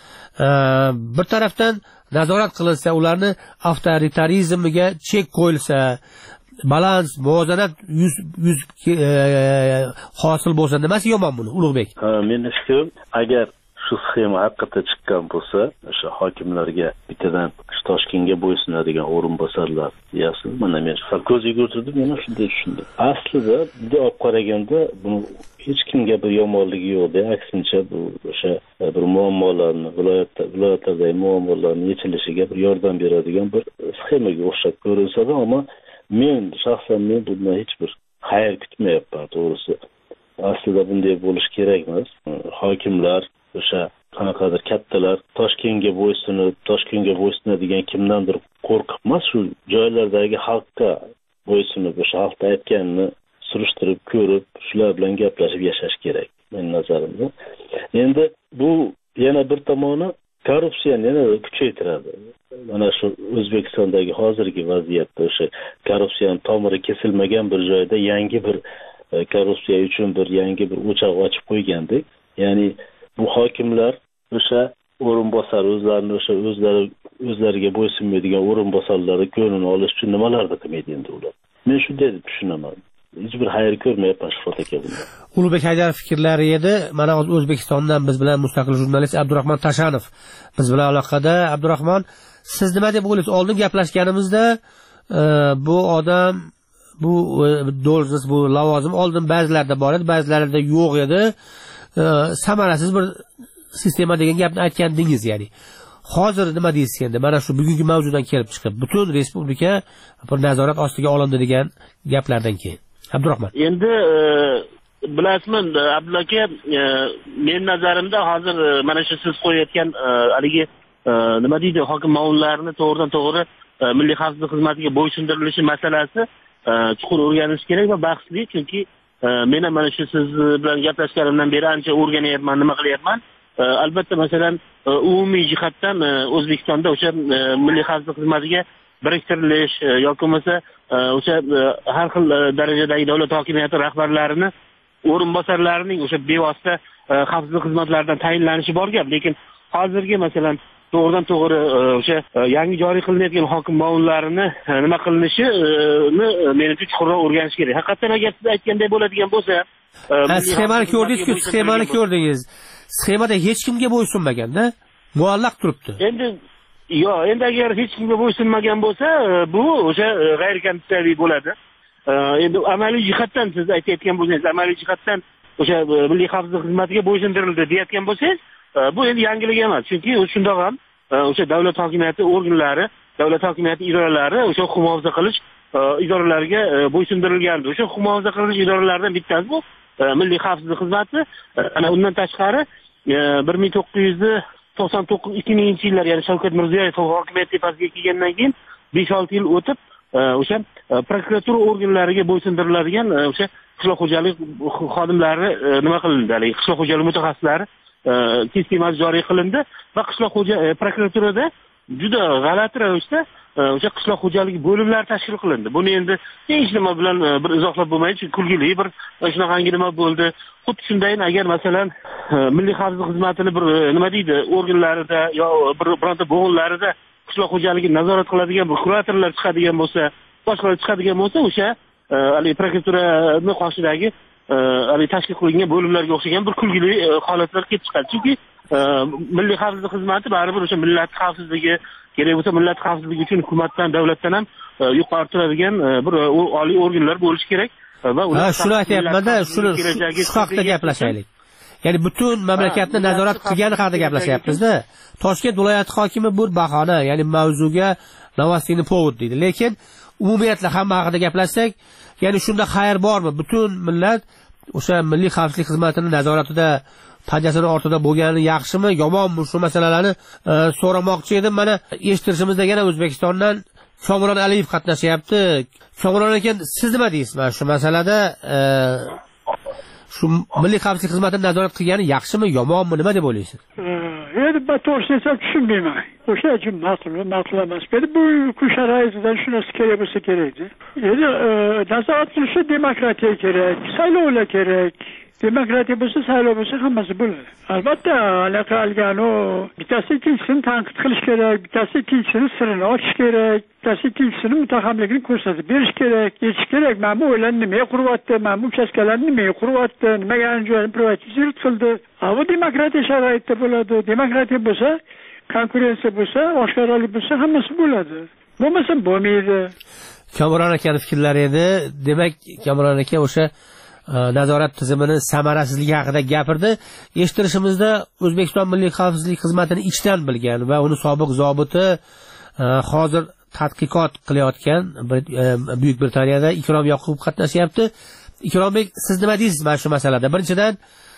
E: Bir tarafdan nazorat qilinsa, ularni avtoritarizmiga chek qo'yilsa, balans, muvozanat 100 hosil bo'lsa, nimasi yomon buni, Ulug'bek?
Q: Men fikrim, agar shu sxema haqiqatda chiqqan bo'lsa, o'sha hokimlarga bittadan Toshkentga bo'ysunadigan o'rinbosarlar deyapsiz. Mana men ko'zga ko'rtirdim, men shunday tushundim. Aslida bunday olib qaraganda buni hech kimga bir yomonligi yo'q-da, aksincha bu o'sha bir muammolarni, viloyatlardagi muammolarning yechilishiga bir yordam beradigan bir sxemaga o'xshab ko'rinsa-da, ammo men shaxsan bundan hech bir xayr kutmayapman, to'g'risi. Aslida bunday bo'lish kerak emas. Hokimlar o'sha qanaqadir kattalar Toshkentga bo'ysunadigan kimdandir qo'rqib emas, shu joylardagi xalqqa bo'ysunib, o'sha xalqning aytganini surishtirib ko'rib, shular bilan gaplashib yashash kerak, men nazarimda. Endi bu yana bir tomoni korrupsiyani yana kuchaytiradi. Mana shu O'zbekistondagi hozirgi vaziyatda o'sha korrupsiyaning tomiri kesilmagan bir joyda yangi bir korrupsiya uchun bir yangi bir o'choq ochib qo'ygandek. Ya'ni bu hokimlar o'sha o'rinbosar o'zlariga bo'ysunmaydigan o'rinbosarlarni ko'nglini olish uchun nimalarni qilmaydi endi ular. Men shunday deb tushunaman. Hech bir xayr ko'rmayapman Shufot aka bundan.
E: Ulug'bek Haydarov fikrlari edi. Mana hozir O'zbekistondan biz bilan mustaqil jurnalist Abdurahmon Tashanov biz bilan aloqada. Abdurahmon, siz nima deb o'ylaysiz? Oldin gaplashganimizda bu odam, bu dolzas, bu lavozim oldin ba'zilarda bor edi, ba'zilarida yo'q edi. Samarasiz bir sistema degan gapni aytgandingiz, ya'ni. Hozir nima deysiz endi? Mana shu bugungi mavzudan kelib chiqib, butun respublika bir nazorat ostiga olindi degan gaplardan keyin. Abdurahmon.
R: Endi bilasizmi, Abdulla aka, men nazarimda hozir mana shu siz qo'yayotgan haligi nima deydi, hokim ma'murlarini to'g'ridan to'g'ri Milliy xavfsizlik xizmatiga bo'ysundirilishi masalasi chuqur o'rganilishi kerak va bahsli, chunki men ham mana shu siz bilan gaplashganimdan beri ancha o'rganyapman, nima qilyapman. Albatta, masalan, umumiy jihatdan O'zbekistonda o'sha Milliy xavfsizlik xizmatiga biriktirilish yoki bo'lmasa o'sha har xil darajadagi davlat hokimiyati rahbarlarini o'rinbosarlarining o'sha bevosita xavfsizlik xizmatlaridan tayinlanishi bor gap, lekin hozirgi masalan to'g'ridan to'g'ri o'sha yangi joriy qilinayotgan hokim ma'murlarini nima qilinishini menimcha chuqurroq o'rganish kerak. Haqiqatan agar siz aytganday bo'ladigan bo'lsa,
E: sxemani ko'rdingiz-ku, sxemani ko'rdingiz. Sxemada hech kimga bo'ysunmaganda, muallaq turibdi.
R: Endi agar hech kimga bo'ysunmagan bo'lsa, bu o'sha g'ayrikonstitutsiyaviy bo'ladi. Endi amaliy jihatdan siz aytayotgan bo'lsangiz, amaliy jihatdan o'sha milliy xavfsizlik xizmatiga bo'ysundirildi deyotgan bo'lsangiz, bu endi yangilik emas. Chunki shundoq ham o'sha davlat hokimiyati organlari, davlat hokimiyati idoralari o'sha huquq muhofaza qilish idoralariga bo'ysundirilgandi. O'sha huquq muhofaza qilish idoralaridan bittasi bu milliy xavfsizlik xizmati. Ana undan tashqari 1999-2000-yillar, ya'ni Shavkat Mirziyoyev hokimiyat tepasiga kelgandan keyin 5-6 yil o'tib o'sha prokuratura organlariga bo'ysundiriladigan o'sha qishloq xo'jalik xodimlari nima qilindi, hali qishloq xo'jalik mutaxassislari sistemasi joriy qilindi va qishloq prokuraturada juda g'alati ravishda o'sha qishloq xo'jaligi bo'limlari tashkil qilindi. Buni endi hech nima bilan bir izohlab bo'lmaydi, chunki kulgili bir shunaqangi nima bo'ldi. Xuddi shundayin agar masalan milliy xavfsizlik xizmatini bir nima deydi organlarida yo bironta bo'g'inlarida qishloq xo'jaligi nazorat qiladigan bir kuratorlar chiqadigan bo'lsa, boshqalar chiqadigan bo'lsa, o'sha hali prokuraturani qoshidagi hali tashkil qilingan bo'limlarga o'xshagan bir kulgili holatlar kelib chiqadi. Chunki milliy xavfsizlik xizmati baribir o'sha millat xavfsizligi, kerak bo'lsa millat xavfsizligi uchun hukumatdan, davlatdan ham yuqori turadigan bir oliy organlar bo'lishi kerak va ular
E: shuni aytayapman-da, shu haqida gaplashaylik. Ya'ni butun mamlakatni nazorat qilgani haqida gaplashyapmiz-da. Toshkent viloyati hokimi bu bahona, ya'ni mavzuga Novostiyni povod deydi. Lekin umumiyatla hamma haqida gaplashsak, ya'ni shunda xayr bormi? Butun millat o'sha milliy xavfsizlik xizmatini nazoratida, panjasini ortida bo'lgani yaxshimi, yomonmi? Shu masalalarni so'ramoqchi edim. Mana eshittirishimizda yana O'zbekistondan Komron Aliyev qatnashyapti. Komron aka, siz nima deysiz mana shu masalada? Shu milliy xavfsizlik xizmatini nazorat qilgani yaxshimi, yomonmi, nima deb o'ylaysiz?
S: Endi ben to'g'risini aytsam tushunmayman. O'sha uchun ma'qul emas. Bu kun sharoitidan shunisi kerak bo'lsa kerakdi. Endi nazorat qilishi demokratiya kerak, saylovlar kerak. Demokratiya bo'lsa, saylov bo'lsa hammasi bo'ladi. Albatta, anaqa algano bittasi ikkinchisini tanqid qilish kerak, bittasi ikkinchisini sirini ochish kerak, bittasi ikkinchisini mutahamligini ko'rsatib berish kerak, aytish kerak, mana bu o'ylarni nimaga quryapti, mana bu uchastkalarni nimaga quryapti, nimaga joyini privatizatsiya qildi. Bu demokratiya sharoitida bo'ladi. Demokratiya bo'lsa, konkurensiya bo'lsa, oshkoralik bo'lsa, hammasi bo'ladi. Bo'lmasa bo'lmaydi.
E: Kamron akaning fikrlari edi. Demak, Kamron aka o'sha nazorat tizimini samarasizligi haqida gapirdi. Eshittirishimizda O'zbekiston Milliy xavfsizlik xizmatini ichdan bilgan va uni sobiq zobiti hozir tadqiqot qilayotgan Buyuk Britaniyada Ikrom Yoqubov qatnashyapti. Ikrombek, siz nima deysiz mana shu masalada? Birinchidan,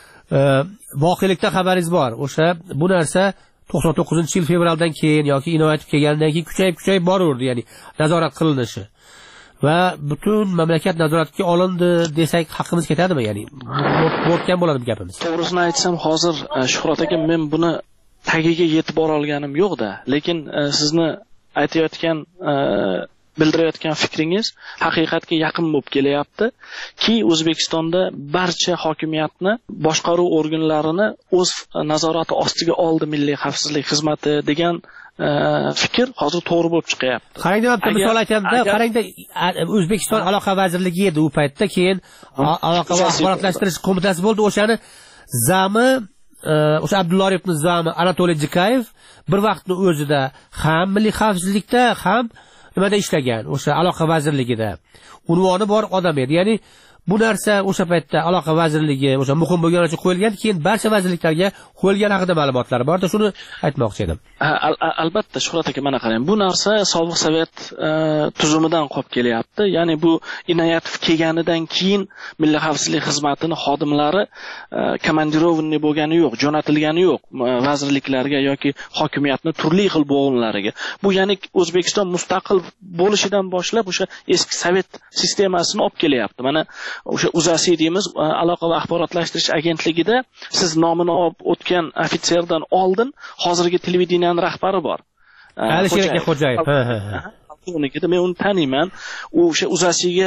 E: voqelikdan xabaringiz bor. O'sha bu narsa 99-yil fevraldan keyin yoki inoyatib kelgandan keyin kuchayib boraverdi, ya'ni nazorat qilinishi. Va butun mamlakat nazoratga olindi desak haqqimiz ketadimi, ya'ni bo'tgan bo'ladimi gapimiz?
T: To'g'risini aytsam, hozir Shuhrat aka, men buni tagiga yetib bora olganim yo'q-da, lekin sizni aytayotgan bildirayotgan fikringiz haqiqatga yaqin bo'lib kelyapti ki O'zbekistonda barcha hokimiyatni, boshqaruv organlarini o'z nazorati ostiga oldi milliy xavfsizlik xizmati degan fikr hozir to'g'ri bo'lib chiqyapti.
E: Qarangda, misol aytamda, qarangda, O'zbekiston aloqa vazirligi edi u paytda, keyin aloqa va axborotlashtirish qo'mitasi bo'ldi. O'shani zami o'sha Abdulla Oripovning zami Anatoliy Jikayev bir vaqtning o'zida ham milliy xavfsizlikda, ham nimada ishlagan, o'sha aloqa vazirligida. Unvoni bor odam edi. Ya'ni bu narsa o'sha paytda aloqa vazirligi o'sha muhim bo'lgani uchun qo'yilgan, keyin barcha vazirliklarga qo'yilgan haqida ma'lumotlar bor-da, shuni aytmoqchi edim.
T: Albatta, Shuhrat aka, mana qarang, bu narsa sobiq sovet tuzumidan qolib kelyapti. Ya'ni bu Inoyatov kelganidan keyin milliy xavfsizlik xizmatining xodimlari komandirovanniy bo'lgani yo'q, jo'natilgani yo'q vazirliklarga yoki hokimiyatning turli xil bo'g'inlariga. Bu ya'ni O'zbekiston mustaqil bo'lishidan boshlab o'sha eski sovet sistemasini olib kelyapti. Mana o'sha UZASI deymiz, aloqa va axborotlashtirish agentligida siz nomini olib o'tgan ofitserdan oldin hozirgi televideniyaning rahbari bor.
E: Alisher Xo'jayev.
T: Men uni taniyman. U o'sha UZASIga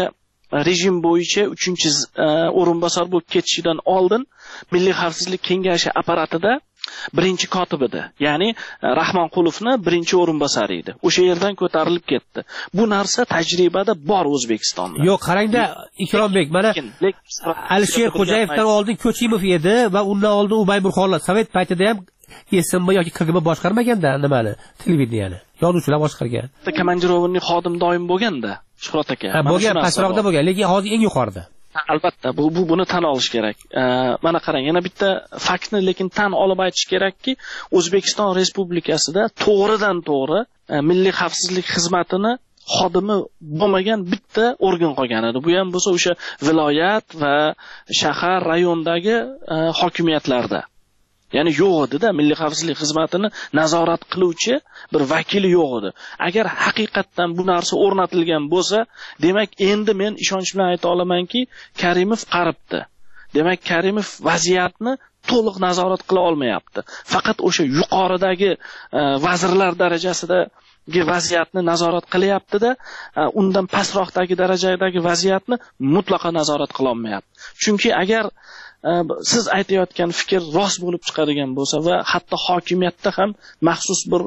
T: rejim bo'yicha 3-o'rinbosar bo'lib ketishidan oldin Milliy xavfsizlik kengashi apparatida birinchi kotib edi. Ya'ni Rahmonqulovni birinchi o'rinbosari edi. O'sha yerdan ko'tarilib ketdi. Bu narsa tajribada bor O'zbekistonda.
E: Yo'q, qarangda Ikrombek, mana Alisher Xo'jayevdan oldin Ko'chimov edi va undan oldin Ubay Burxonlar sovet paytida ham SMB yoki KGB boshqarmaganda nimani, televideniyani. Yozuvchilar boshqargan.
T: Komandirovning xodim doim bo'lganda, Shuhrat aka.
E: Bo'lgan, pastroqda bo'lgan, lekin hozir eng yuqorida.
T: Albatta, buni tan olish kerak. Mana qarang, yana bitta faktni lekin tan olib aytish kerakki, O'zbekiston Respublikasida to'g'ridan to'g'ri Milliy xavfsizlik xizmatini xodimi bo'lmagan bitta organ qolgan edi. Bu ham bo'lsa o'sha viloyat va shahar, rayondagi hokimiyatlarda. Ya'ni yo'q edi-da, Milliy xavfsizlik xizmatini nazorat qiluvchi bir vakili yo'q edi. Agar haqiqatdan bu narsa o'rnatilgan bo'lsa, demak endi men ishonch bilan ayta olamanki, Karimov qaribdi. Demak, Karimov vaziyatni to'liq nazorat qila olmayapti. Faqat o'sha yuqoridagi vazirlar darajasidagi vaziyatni nazorat qilyapti-da, undan pastroqdagi darajadagi vaziyatni mutlaqo nazorat qila olmayapti. Chunki agar siz aytayotgan fikr rost bo'lib chiqadigan bo'lsa va hatto hokimiyatda ham maxsus bir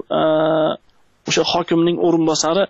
T: o'sha hokimning o'rinbosari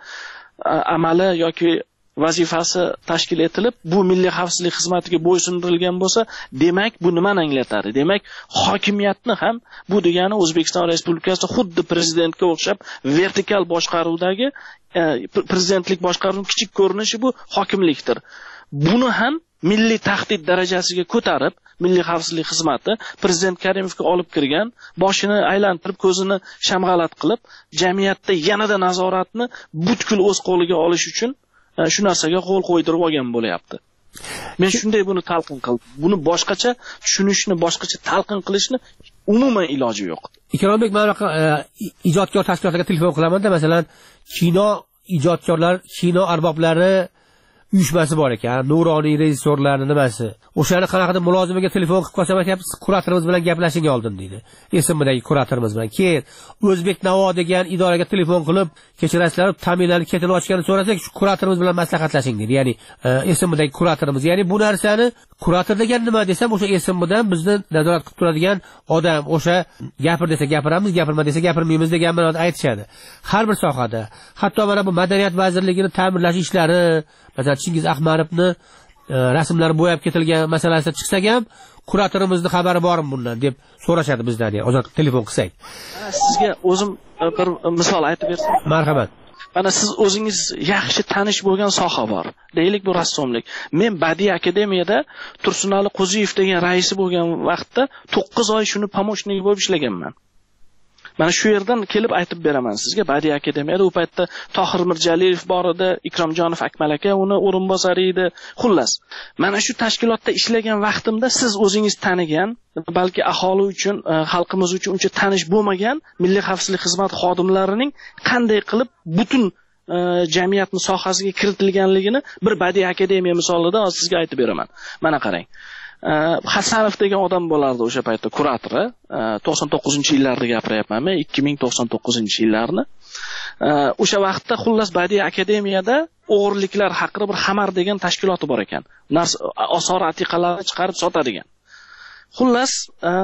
T: amali yoki vazifasi tashkil etilib, bu Milliy xavfsizlik xizmatiga bo'ysundirilgan bo'lsa, demak bu nimani anglatadi? Demak, hokimiyatni ham bu degani O'zbekiston Respublikasida xuddi prezidentga o'xshab vertikal boshqaruvdagi prezidentlik boshqaruvining kichik ko'rinishi bu hokimlikdir. Buni ham milliy tahdid darajasiga ko'tarib, Milliy xavfsizlik xizmati prezident Karimovga olib kirgan, boshini aylantirib, ko'zini shamg'alat qilib, jamiyatda yanada nazoratni butkul o'z qo'liga olish uchun shu narsaga qo'l qo'ydirib olgan bo'layapti. Men shunday buni talqin qildim. Buni boshqacha tushunishni, boshqacha talqin qilishni umuman iloji yo'q.
E: Ikrombek, men ijodkor tashkilotlarga telefon qilaman-da, masalan, kino ijodkorlar, kino arboblari uyushmasi bor ekan, nuroniy rejissyorlarning nimasi. O'shani qanaqadir mulozimaga telefon qilib qolsam aytayapsiz, kuratorimiz bilan gaplashing oldin deydi. Esimdagi kuratorimiz bilan. Keyin O'zbek Navo degan idoraga telefon qilib, kechirasizlar, ta'minlarni ketini ochganini so'rasak, shu kuratorimiz bilan maslahatlashing deydi. Ya'ni esimdagi kuratorimiz. Ya'ni bu narsani kurator degan nima desam, o'sha esimdan bizni nazorat qilib turadigan odam, o'sha gapir desa gapiramiz, gapirma desa gapirmaymiz degan ma'noda aytishadi. Har bir sohada, hatto mana bu Madaniyat vazirligini ta'mirlash ishlari, masalan Chingiz Ahmadovni rasmlari bo'yab ketilgan masalasida chiqsak ham, kuratorimizni xabari bormi bundan deb so'rashadi bizdan, hozir telefon qilsak.
T: Sizga o'zim bir misol aytib bersam.
E: Marhamat.
T: Mana siz o'zingiz yaxshi tanish bo'lgan soha bor. Deylik bu rassomlik. Men Badiiy akademiyada Tursunali Qo'ziyev degan raisi bo'lgan vaqtda 9 oy shuni pomoshnik bo'lib ishlaganman. Mana shu yerdan kelib aytib beraman sizga. Badiiy akademiyada u paytda Tohir Mirjaliev bor edi, Ikromjonov Akmal aka uni o'rinbosari edi. Xullas, mana shu tashkilotda ishlagan vaqtimda siz o'zingiz tanigan, balki aholi uchun, xalqimiz uchun uncha tanish bo'lmagan Milliy xavfsizlik xizmati xodimlarining qanday qilib butun jamiyatning sohasiga kiritilganligini bir Badiiy akademiya misolida sizga aytib beraman. Mana qarang. Hasanov degan odam bo'lardi o'sha paytda kuratori, 99-yillarda gapiryapman men, 2099-yillarni. O'sha vaqtda xullas Badiiy akademiyada o'g'irliklar haqida bir Xamar degan tashkiloti bor ekan. Osor atiqalarni chiqarib sotadigan. Xullas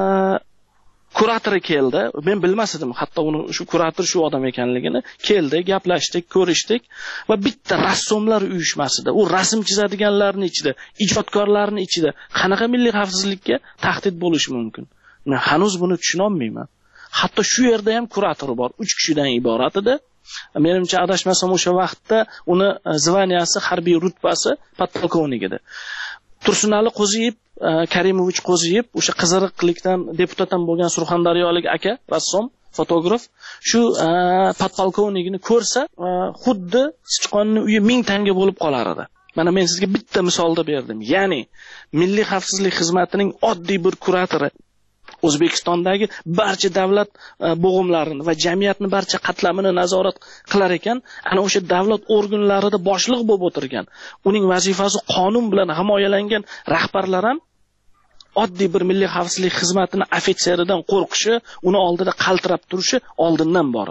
T: kuratori keldi. Men bilmasdim, hatto uni shu kurator shu odam ekanligini. Keldi, gaplashdik, ko'rishdik va bitta rassomlar uyushmasida, u rasm chizadiganlarning ichida, ijodkorlarning ichida qanaqa milliy xavfsizlikka tahdid bo'lishi mumkin? Men hanuz buni tushuna olmayman. Hatto shu yerda ham kurator bor, 3 kishidan iborat edi. Menimcha adashmasam o'sha vaqtda uni zvaniyasi, harbiy rutbasi podpolkovnik edi. Tursunali Qo'ziyev, Karimovich Qo'ziyev, o'sha Qiziriqlikdan deputatdan bo'lgan Surxondaryolik aka, rassom, fotograf, shu podpolkovnikni ko'rsa, xuddi sichqonning uyi 1000 tanga bo'lib qolar edi. Mana men sizga bitta misolda berdim. Ya'ni Milliy xavfsizlik xizmatining oddiy bir kuratori O'zbekistondagi barcha davlat bo'g'imlarini va jamiyatning barcha qatlamini nazorat qilar ekan, ana o'sha davlat organlarida boshliq bo'lib o'tirgan, uning vazifasi qonun bilan himoyalangan rahbarlar ham oddiy bir Milliy xavfsizlik xizmatining ofitseridan qo'rqishi, uni oldida qaltirab turishi oldindan bor edi.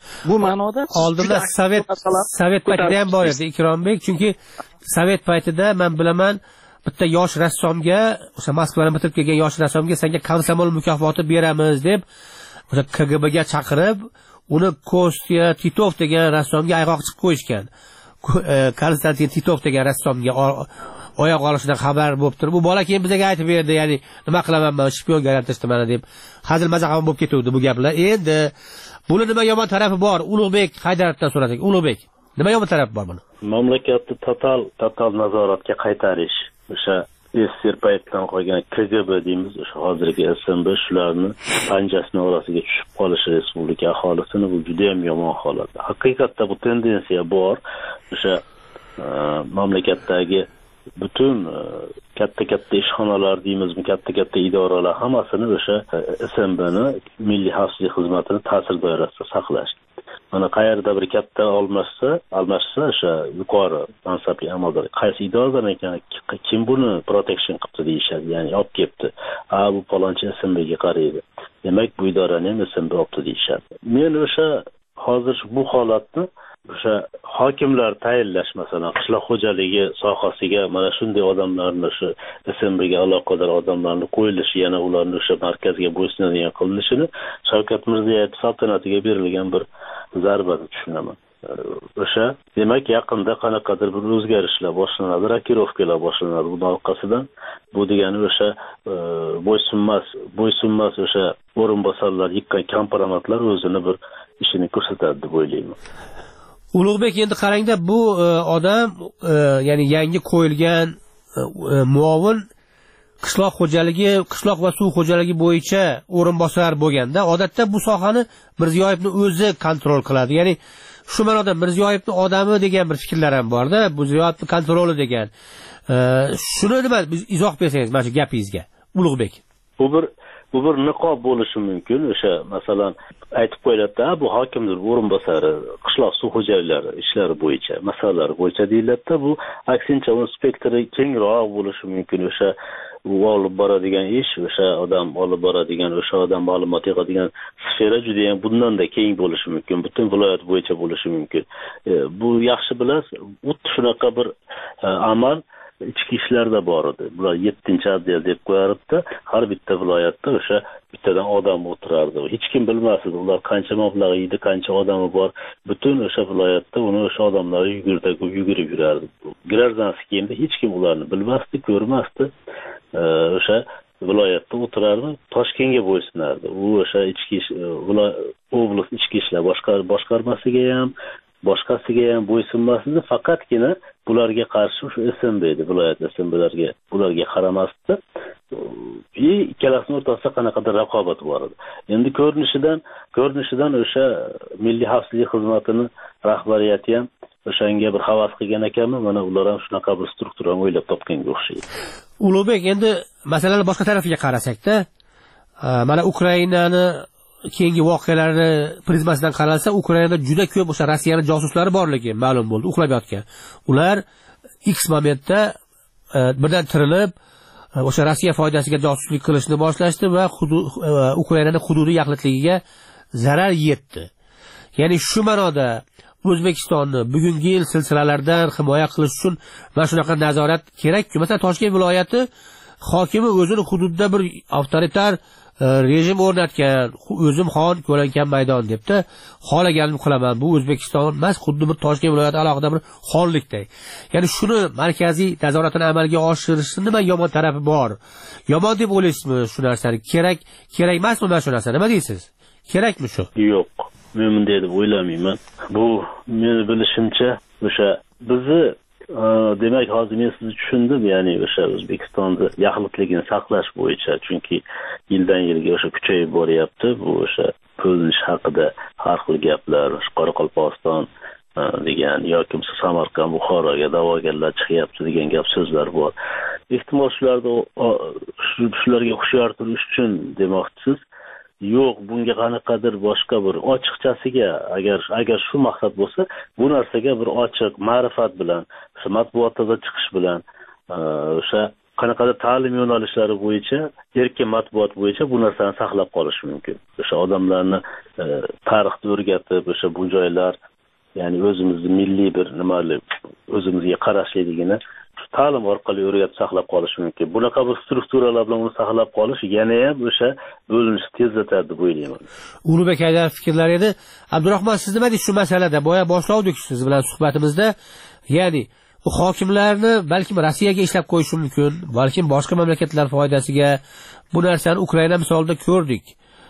T: Bu ma'noda
E: oldinda sovet paytida ham bor edi Ikrombek, chunki sovet paytida men bilaman bitta yosh rassomga, o'sha Moskvadan bitirib kelgan yosh rassomga senga komsomol mukofoti beramiz deb o'sha KGBga chaqirib, uni Kostya Titov degan rassomga ayg'oq chiqib qo'yishgan. Konstantin Titov degan rassomga oyoq olishidan xabar bo'lib turib, bu bola keyin bizga aytib berdi, ya'ni nima qilaman, men shpionga aylantirishdi mana deb hazil mazax ham bo'lib ketuvdi bu gaplar. Endi buni nima yomon tarafi bor? Ulug'bek Haydarovdan so'radik. Ulug'bek, nima yomon tarafi bor buni?
Q: Mamlakatni total nazoratga qaytarish, o'sha SSR paytidan qolgan KGB deymiz, o'sha hozirgi SMB shularni panjasining orasiga tushib qolishi respublika aholisini, bu juda ham yomon holat. Haqiqatda bu tendensiya bor. O'sha mamlakatdagi butun katta ishxonalar deymizmi, katta idoralar hammasini o'sha SMBni milliy xavfsizlik xizmatini ta'sir doirasida saqlash. Mana qayerda bir katta almashsa o'sha yuqori mansabli amaldor qaysi idoradan ekan, kim buni protection qilibdi deyishadi, ya'ni olib kelibdi. Bu palonchi SMBga qaraydi. Demak, bu idorani ham SMB olibdi deyishadi. Men o'sha hozir bu holatni o'sha hokimlar tayinlash, masalan, qishloq xo'jaligi sohasiga mana shunday odamlarni, shu SMBga aloqador odamlarni qo'yilishi, yana ularni o'sha markazga bo'ysunadigan qilinishini Shavkat Mirziyoyev saltanatiga berilgan bir zarba deb tushunaman. O'sha demak yaqinda qanaqadir bir o'zgarishlar boshlanadi, rokirovkalar boshlanadi. Buning orqasidan bu degani o'sha bo'ysunmas o'sha o'rinbosarlar yig'gan kompromatlar o'zini bir ishini ko'rsatadi deb o'ylayman.
E: Ulug'bek, endi qarangda, bu odam ya'ni yangi qo'yilgan muovin qishloq va suv xo'jaligi bo'yicha o'rinbosar bo'lganda, odatda bu sohani Mirziyoyevning o'zi kontrol qiladi. Ya'ni shu ma'noda Mirziyoyevning odami degan bir fikrlar ham bor-da, Mirziyoyevning kontroli degan. Shuni nima izoh bersangiz mana shu gapingizga, Ulug'bek?
Q: Bu bir niqob bo'lishi mumkin. O'sha masalan aytib qo'yiladi, bu hokimdir o'rinbosari qishloq suv xo'jaliklari ishlari bo'yicha, masalalar bo'yicha deyiladi. Bu aksincha inspektori kengroq bo'lishi mumkin. O'sha olib boradigan ish, o'sha odam olib boradigan, o'sha odam ma'lumot yig'adigan sfera juda ham bundan-da keng bo'lishi mumkin. Butun viloyat bo'yicha bo'lishi mumkin. Bu yaxshi bilasiz, xuddi shunaqa bir amal ichki ishlarda bor edi. Bular 7-otdel deb qo'yardi. Har bitta viloyatda o'sha bittadan odam o'tirardi. Hech kim bilmasdi ular qancha mablag' yeydi, qancha odami bor. Butun o'sha viloyatda uni o'sha odamlar yugurib yurardi. Gражданский kiyimda hech kim ularni bilmasdi, ko'rmasdi. O'sha viloyatda o'tirardi, Toshkentga bo'ysunardi. U o'sha ichki oblast ichki ishlar boshqarmasiga ham boshqasiga ham bo'ysunmasdi, faqatgina bularga qarshi shu SMB edi, viloyat SMBlarga bularga qaramasdi. Ikkalasining o'rtasida qanaqadir raqobat bor edi. Endi ko'rinishidan o'sha milliy xavfsizlik xizmatini rahbariyati ham o'shanga bir havas qilgan ekanmi, mana ular ham shunaqa bir strukturani o'ylab topganga o'xshaydi.
E: Ulug'bek, endi masalani boshqa tarafiga qarasak-da, mana Ukrainani keyingi voqealarni prizmasidan qaralsa, Ukrainada juda ko'p o'sha Rossiyaning josuslari borligi ma'lum bo'ldi, uxlab yotgan. Ular X momentda birdan tirilib, o'sha Rossiya foydasiga josuslik qilishni boshlashdi va Ukrainaning hududiy yaxlitligiga zarar yetdi. Ya'ni shu ma'noda O'zbekistonni bugungi yil silsilalardan himoya qilish uchun mana shunaqa nazorat kerak-ku. Masalan, Toshkent viloyati hokimi o'zini hududida bir avtoritar rejim o'rnatgan, o'zim xon ko'lankan maydon debdi, xohlaganimni qilaman. Bu O'zbekiston emas, xuddi bir Toshkent viloyati alohida bir xonlikday. Ya'ni shuni markaziy nazoratini amalga oshirishning nima yomon tarafi bor? Yomon deb o'ylaysizmi shu narsani? Kerak emasmi mana shu narsa? Nima deysiz? Kerakmi shu?
Q: Yo'q, men bunday deb o'ylamayman. Bu meni bilishimcha o'sha bizni demak hozir men sizni tushundim, ya'ni o'sha O'zbekistonda yaxlitligini saqlash bo'yicha, chunki yildan yilga o'sha kuchayib boryapti. Bu o'sha ko'rinish haqida har xil gaplar, Qoraqalpog'iston degan yoki Samarqand, Buxoroga da'vogarlar chiqyapti degan gap so'zlar bor. Ehtimol shularga hushyor turish uchun demoqchisiz. Yo'q, bunga qanaqadir boshqa bir ochiqchasiga agar shu maqsad bo'lsa, bu narsaga bir ochiq ma'rifat bilan, o'sha matbuotda chiqish bilan o'sha qanaqadir ta'lim yo'nalishlari bo'yicha, erkin matbuot bo'yicha bu narsani saqlab qolish mumkin. O'sha odamlarni tarixni o'rgatib, o'sha bu joylar, ya'ni o'zimizni milliy bir nimali, o'zimizga qarashligini ta'lim orqali o'rgatib saqlab qolish mumkin. Bunaqa bir strukturalar bilan uni saqlab qolish yana ham o'sha bo'linishni tezlatadi deb o'ylayman.
E: Ulug'bek Haydar fikrlar edi. Abdurahmon, siz nima deysiz shu masalada? Boya boshlovdik siz bilan suhbatimizda. Ya'ni bu hokimlarni balkim Rossiyaga ishlab qo'yishi mumkin, balkim boshqa mamlakatlar foydasiga. Bu narsani Ukraina misolida ko'rdik.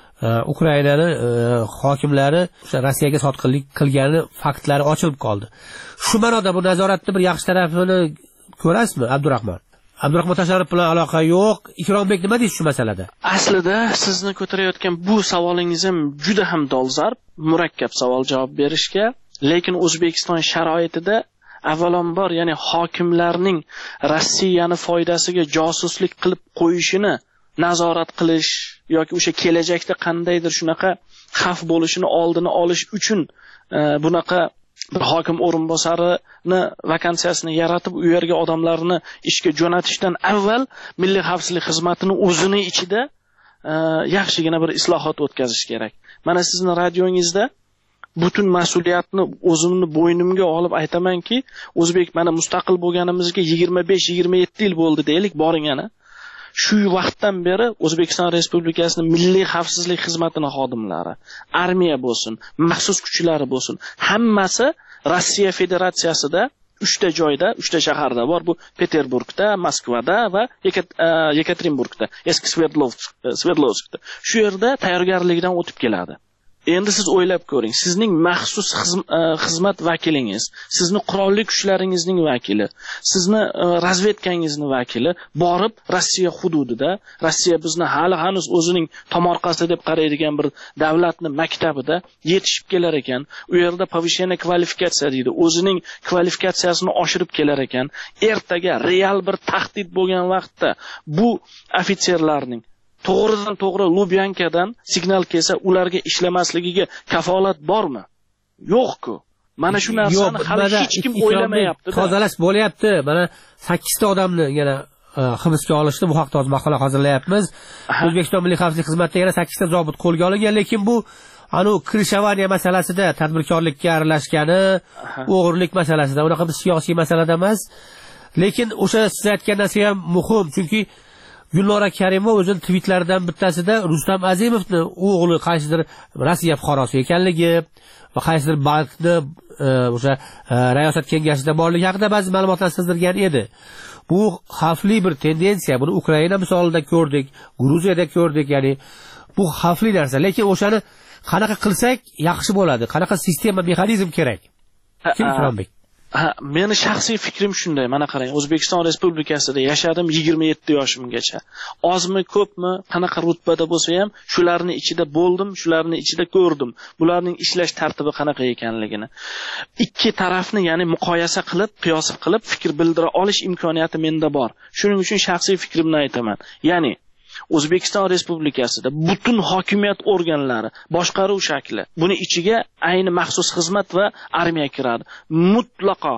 E: Ukrainani hokimlari Rossiyaga sotqinlik qilgani faktlari ochilib qoldi. Shu ma'noda bu nazoratni bir yaxshi tarafini ko'rasizmi, Abdurahmon? Abdurahmon Tasharruf bilan aloqa yo'q. Ikrombek nima deysiz shu masalada?
T: Aslida sizni ko'tarayotgan bu savolingiz ham juda ham dolzarb, murakkab savol javob berishga, lekin O'zbekiston sharoitida avvalambor, ya'ni hokimlarning Rossiyani foydasiga josuslik qilib qo'yishini nazorat qilish yoki o'sha kelajakda qandaydir shunaqa xavf bo'lishini oldini olish uchun bunaqa bir hokim o'rinbosarini vakansiyasini yaratib u yerga odamlarni ishga jo'natishdan avval Milliy xavfsizlik xizmatini o'zini ichida yaxshigina bir islohot o'tkazish kerak. Mana sizni radiongizda butun mas'uliyatni o'zimni bo'ynimga olib aytamanki, O'zbek mana mustaqil bo'lganimizga 25-27 yil bo'ldi deylik, boring ana. Shu vaqtdan beri O'zbekiston Respublikasining Milliy xavfsizlik xizmatining xodimlari, armiya bo'lsin, maxsus kuchlari bo'lsin, hammasi Rossiya Federatsiyasida 3 ta joyda, 3 ta shaharda bor. Bu Peterburgda, Moskvada va Yekaterinburgda, eski Sverdlovskda. Shu yerda tayyorgarlikdan o'tib keladi. Endi siz o'ylab ko'ring, sizning maxsus xizmat vakilingiz, sizni qurolli kuchlaringizning vakili, sizni razvedkangizning vakili borib Rossiya hududida, Rossiya bizni hali hanuz o'zining tomorqasi deb qaraydigan bir davlatning maktabida yetishib kelar ekan, u yerda повышение kvalifikatsiya deydi, o'zining kvalifikatsiyasini oshirib kelar ekan, ertaga real bir tahdid bo'lgan vaqtda bu ofitserlarning to'g'ridan to'g'ri Lubyankadan signal kelsa, ularga ishlamasligiga kafolat bormi? Yo'q-ku. Mana shu narsani hali hech kim o'ylamayapti.
E: Tozalash bo'lyapti. Mana 8 ta odamni yana hibsga olishdi. Bu haqda maqola hozirlayapmiz. O'zbekiston Milliy xavfsizlik xizmatida yana 8 ta zobit qo'lga olingan, lekin bu Krishavaniya masalasida tadbirkorlikka aralashgani, o'g'irlik masalasida, unaqa bir siyosiy masalada emas. Lekin o'sha siz aytgan narsa ham muhim, chunki Gulnora Karimova o'zining tweetlaridan bittasida Rustam Azimovning o'g'li qaysidir Rossiya fuqarosi ekanligi va qaysidir bankni o'sha rayosat kengashida borligi haqida ba'zi ma'lumotlar sizdirgan edi. Bu xavfli bir tendensiya. Buni Ukraina misolida ko'rdik, Gruziyada ko'rdik, ya'ni bu xavfli narsa. Lekin o'shani qanaqa qilsak yaxshi bo'ladi? Qanaqa sistema, mexanizm kerak? Kim Ikrombek?
T: Meni shaxsiy fikrim shunday. Mana qarang, O'zbekiston Respublikasida yashadim 27 yoshimgacha. Ozmi, ko'pmi, qanaqa rutbada bo'lsa ham, shularning ichida bo'ldim, shularning ichida ko'rdim. Bularning ishlash tartibi qanaqa ekanligini. Ikki tarafni, ya'ni muqoyasa qilib, qiyos qilib fikr bildira olish imkoniyati menda bor. Shuning uchun shaxsiy fikrimni aytaman. Ya'ni O'zbekiston Respublikasida butun hokimiyat organlari, boshqaruv shakli, buni ichiga ayni maxsus xizmat va armiya kiradi. Mutlaqo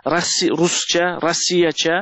T: ruscha, rossiyacha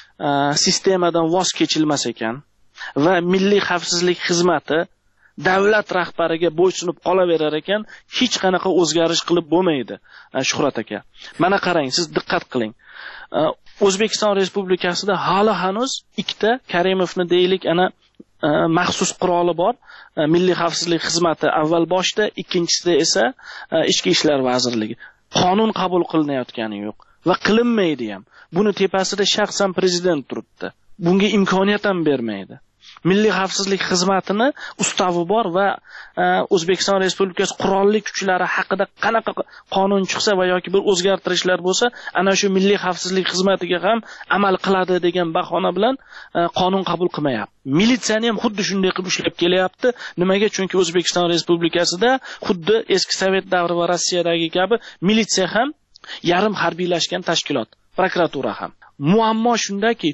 T: sistemadan voz kechilmas ekan va Milliy xavfsizlik xizmati davlat rahbariga bo'ysunib qolaverar ekan, hech qanaqa o'zgarish qilib bo'lmaydi. Shuhrat aka, mana qarang, siz diqqat qiling. O'zbekiston Respublikasida hali hanuz ikkita Karimovni deylik, ana maxsus quroli bor. Milliy xavfsizlik xizmati avval boshda, ikkinchisida esa Ichki ishlar vazirligi. Qonun qabul qilinayotgani yo'q va qilinmaydi ham. Buni tepasida shaxsan prezident turibdi. Bunga imkoniyat ham bermaydi. Milliy xavfsizlik xizmatini ustavi bor va O'zbekiston Respublikasi qurolli kuchlari haqida qanaqa qonun chiqsa va yoki bir o'zgartirishlar bo'lsa, ana shu Milliy xavfsizlik xizmatiga ham amal qiladi degan bahona bilan qonun qabul qilmayapti. Militsiyani ham xuddi shunday qilib ushlab kelyapti. Nimaga? Chunki O'zbekiston Respublikasida xuddi eski Sovet davri va Rossiyadagi kabi militsiya ham yarim harbiylashgan tashkilot, prokuratura ham. Muammo shundaki,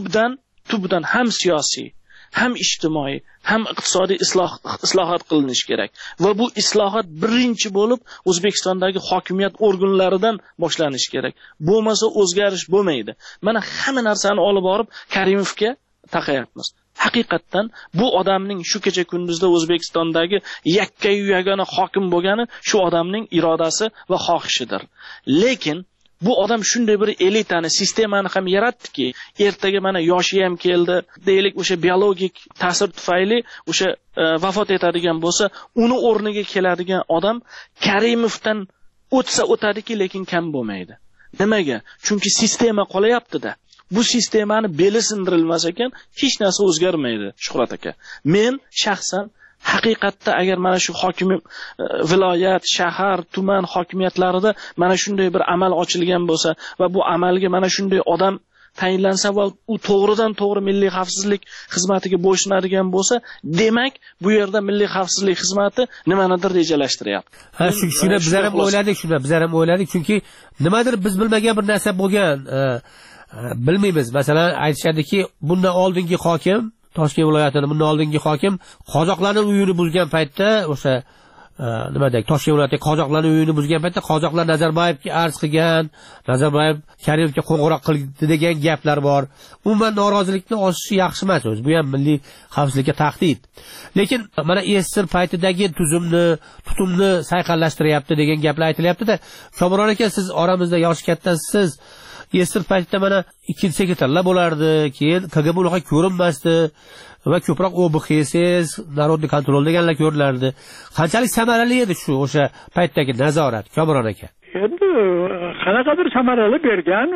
T: tubdan ham siyosiy, ham ijtimoiy, ham iqtisodiy islohot qilinishi kerak. Va bu islohot birinchi bo'lib O'zbekistondagi hokimiyat organlaridan boshlanishi kerak. Bo'lmasa o'zgarish bo'lmaydi. Mana hamma narsani olib borib Karimovga taqayapmiz. Haqiqatdan bu odamning shu kecha kunduzda O'zbekistondagi yakkayu yagona hokim bo'lgani shu odamning irodasi va xohishidir. Lekin bu odam shunday bir elitani, sistemani ham yaratdiki, ertaga mana yoshi ham keldi, deylik o'sha biologik ta'sir tufayli o'sha vafot etadigan bo'lsa, uni o'rniga keladigan odam Karimovdan o'tsa o'tadiki, lekin kam bo'lmaydi. Nimaga? Chunki sistema qolayapti-da. Bu sistemani beli sindirilmas ekan, hech narsa o'zgarmaydi, Shuhrat aka. Men shaxsan haqiqatda agar mana shu hokim viloyat, shahar, tuman hokimiyatlarida mana shunday bir amal ochilgan bo'lsa va bu amalga mana shunday odam tayinlansa va u to'g'ridan to'g'ri milliy xavfsizlik xizmatiga bo'ysunadigan bo'lsa, demak bu yerda milliy xavfsizlik xizmati nimanidir rejalashtiryapti.
E: Ha, shuni bizlar ham o'yladik, chunki nimadir biz bilmagan bir narsa bo'lgan, bilmaymiz. Masalan, aytishadiki, bundan oldingi hokim, Toshkent viloyatining bundan oldingi hokim qozoqlarning uyini buzgan paytda, o'sha nimadek Toshkent viloyatidagi qozoqlarning uyini buzgan paytda qozoqlar Nazarboyevga arz qilgan, Nazarboyev Karimovga qo'ng'iroq qildi degan gaplar bor. Umuman norozilikni oshishi yaxshi emas o'zi. Bu ham milliy xavfsizlikka tahdid. Lekin mana Esir paytidagi tutumni sayqallashtiryapti degan gaplar aytilyapti-da. Komron aka, siz oramizda yoshi kattasiz. Esir paytda mana ikkinchi sekretarlar bo'lardi, keyin KGB unaqa ko'rinmasdi va ko'proq OBXS, Народный kontrol deganlar ko'rilardi. Qanchalik samarali edi shu o'sha paytdagi nazorat, Komron aka?
S: Endi qanaqadir samarali bergan,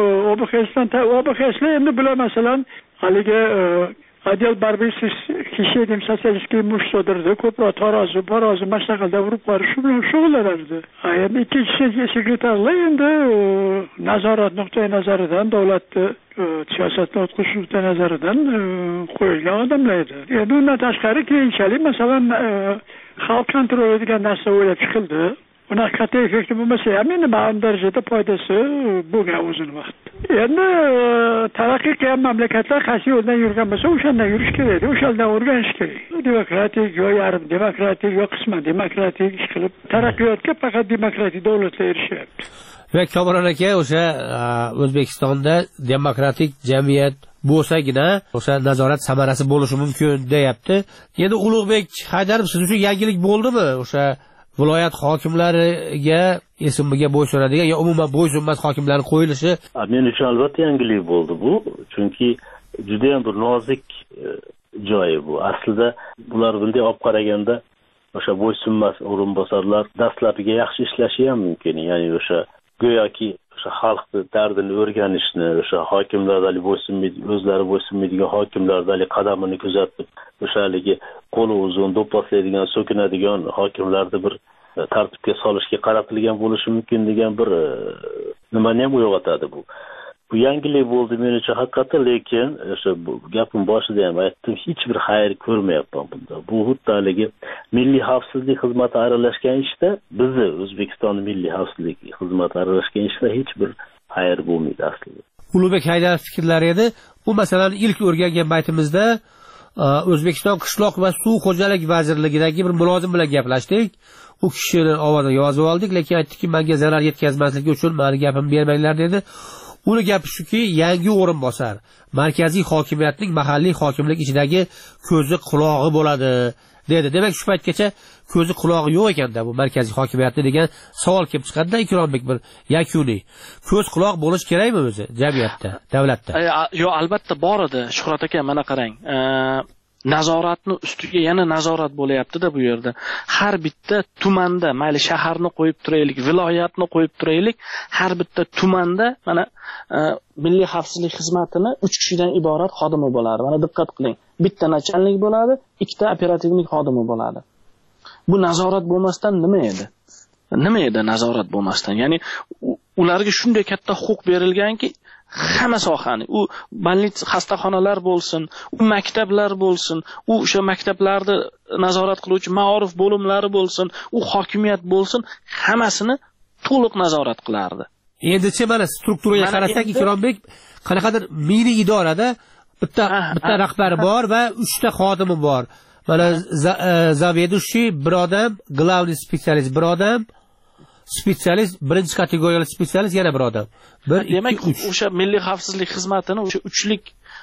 S: OBXSlar endi bular masalan haligi Adel Barbisiz kişiydim sotsialistik muşsodirdi. Ko'proq tarozi, mashaqalda urib qorish bilan shug'ullanardi. Endi ikkinchi sekretarlar endi nazorat nuqtai nazaridan, davlatni siyosatni o'tkazish nuqtai nazaridan qo'yilgan odamlar edi. Endi undan tashqari keyinchalik masalan xalq kontroli degan narsa o'ylab chiqildi. Unaqa katta effekti bo'lmasa ham endi ma'lum darajada foydasi bo'lgan o'zini vaqtida. Endi taraqqiy qilgan mamlakatlar qaysi yo'ldan yurgan bo'lsa, o'shandan yurish kerak, o'shandan o'rganish kerak. Demokratik yo yarim demokratik yo qisman demokratik ish qilib, taraqqiyotga faqat demokratik davlatlar erishyapti.
E: Va Komron aka, o'sha O'zbekistonda demokratik jamiyat bo'lsagina o'sha nazorat samarasi bo'lishi mumkin deyapti. Endi Ulug'bek Haydarov, siz uchun yangilik bo'ldimi o'sha viloyat hokimlariga SMBga bo'ysunadigan yo umuman bo'ysunmas hokimlarning qo'yilishi?
Q: Men uchun albatta yangilik bo'ldi bu, chunki juda ham bir nozik joyi bu. Aslida bular bunday olib qaraganda o'sha bo'ysunmas o'rinbosarlar dastlabkiga yaxshi ishlashi ham mumkin. Ya'ni o'sha go'yoki o'sha xalqni dardini o'rganishni, o'sha hokimlardan o'zlari bo'ysunmaydigan hokimlardan qadamini kuzatib, o'sha haligi qo'li uzun, do'pposlaydigan, so'kinadigan hokimlarni bir tartibga solishga qaratilgan bo'lishi mumkin degan bir nimani ham uyg'otadi bu. Bu yangilik bo'ldi men uchun haqiqatan, lekin o'sha gapim boshida ham aytdim, hech bir xayr ko'rmayapman bunda. Bu xuddi haligi milliy xavfsizlik xizmati aralashgan ishda, bizni O'zbekiston milliy xavfsizlik xizmati aralashgan ishda hech bir xayr bo'lmaydi aslida.
E: Ulug'bek Haydarov fikrlari edi. Bu masalani ilk o'rgangan paytimizda O'zbekiston qishloq va suv xo'jaligi vazirligidagi bir mulozim bilan gaplashdik. U kishini ovozini yozib oldik, lekin aytdiki, menga zarar yetkazmaslik uchun meni gapimni bermanglar dedi. Uni gapi shuki, yangi o'rinbosar markaziy hokimiyatning mahalliy hokimlik ichidagi ko'zi qulog'i bo'ladi dedi. Demak, shu paytgacha ko'zi qulog'i yo'q ekanda bu markaziy hokimiyatni degan savol kelib chiqadi-da, Ikrombek, bir yakuniy. Ko'z quloq bo'lish kerakmi o'zi jamiyatda, davlatda?
T: Yo'q, albatta bor edi. Shuhrat aka, mana qarang. Nazoratni ustiga yana nazorat bo'layapti-da bu yerda. Har bitta tumanda, mayli shaharni qo'yib turaylik, viloyatni qo'yib turaylik, har bitta tumanda mana milliy xavfsizlik xizmatini 3 kishidan iborat xodimi bo'ladi. Mana diqqat qiling. Bitta nachalnik bo'ladi, 2 ta operativnik xodimi bo'ladi. Bu nazorat bo'lmasdan nima edi? Nima edi nazorat bo'lmasdan? Ya'ni ularga shunday katta huquq berilganki, hamma sohani, u banlit xastaxonalar bo'lsin, u maktablar bo'lsin, u o'sha maktablarni nazorat qiluvchi ma'ruf bo'limlari bo'lsin, u hokimiyat bo'lsin, hammasini to'liq nazorat qilardi.
E: Endi-chi mana strukturaga qarasak, Ikrombek, qanaqadir mini idorada bitta rahbari bor va 3 ta xodimi bor. Mana zavedushi bir odam, glavniy spetsialist bir odam, spetsialist, birinchi kategoriyali spetsialist yana bir odam.
T: Demak, o'sha milliy xavfsizlik xizmatini o'sha 3lik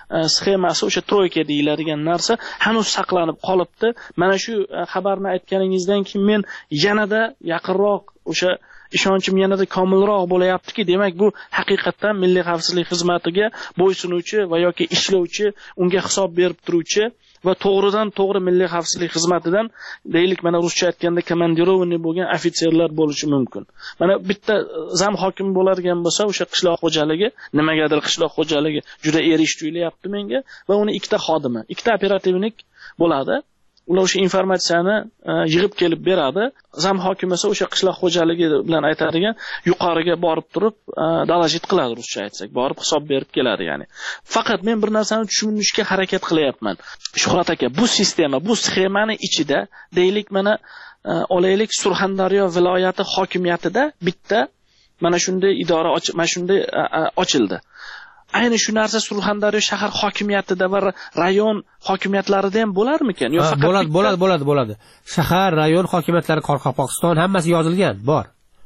T: sxemasi, o'sha troyka deyiladigan narsa hanuz saqlanib qolibdi. Mana shu xabarni aytganingizdan keyin men yanada yaqinroq o'sha ishonchim yanada komilroq bo'layaptiki, demak bu haqiqatdan Milliy xavfsizlik xizmatiga bo'ysunuvchi va yoki ishlovchi, unga hisob berib turuvchi va to'g'ridan to'g'ri Milliy xavfsizlik xizmatidan deylik, mana ruscha aytganda komandirovanniy bo'lgan ofitserlar bo'lishi mumkin. Mana bitta zam hokim bo'ladigan bo'lsa, o'sha qishloq xo'jaligi, nimagadir qishloq xo'jaligi juda erish tuyulyapti menga va uni ikkita xodimi, ikkita operativnik bo'ladi. Ular o'sha informatsiyani yig'ib kelib beradi. Zam hokim esa o'sha qishloq xo'jaligi bilan aytadigan yuqoriga borib turib dalajit qiladi, ruscha aytsak, borib hisob berib keladi ya'ni. Faqat men bir narsani tushunishga harakat qilyapman. Shuhrat aka, bu sistema, bu sxemani ichida deylik mana olaylik Surxondaryo viloyati hokimiyatida bitta mana shunday idora mana shunday ochildi. Ayni shu narsa Surxondaryo shahar hokimiyatida va rayon hokimiyatlarida ham bo'larmikan? Yo faqat
E: bo'ladi. Shahar, rayon hokimiyatlari, Qoraqalpog'iston hammasi yozilgan, bor.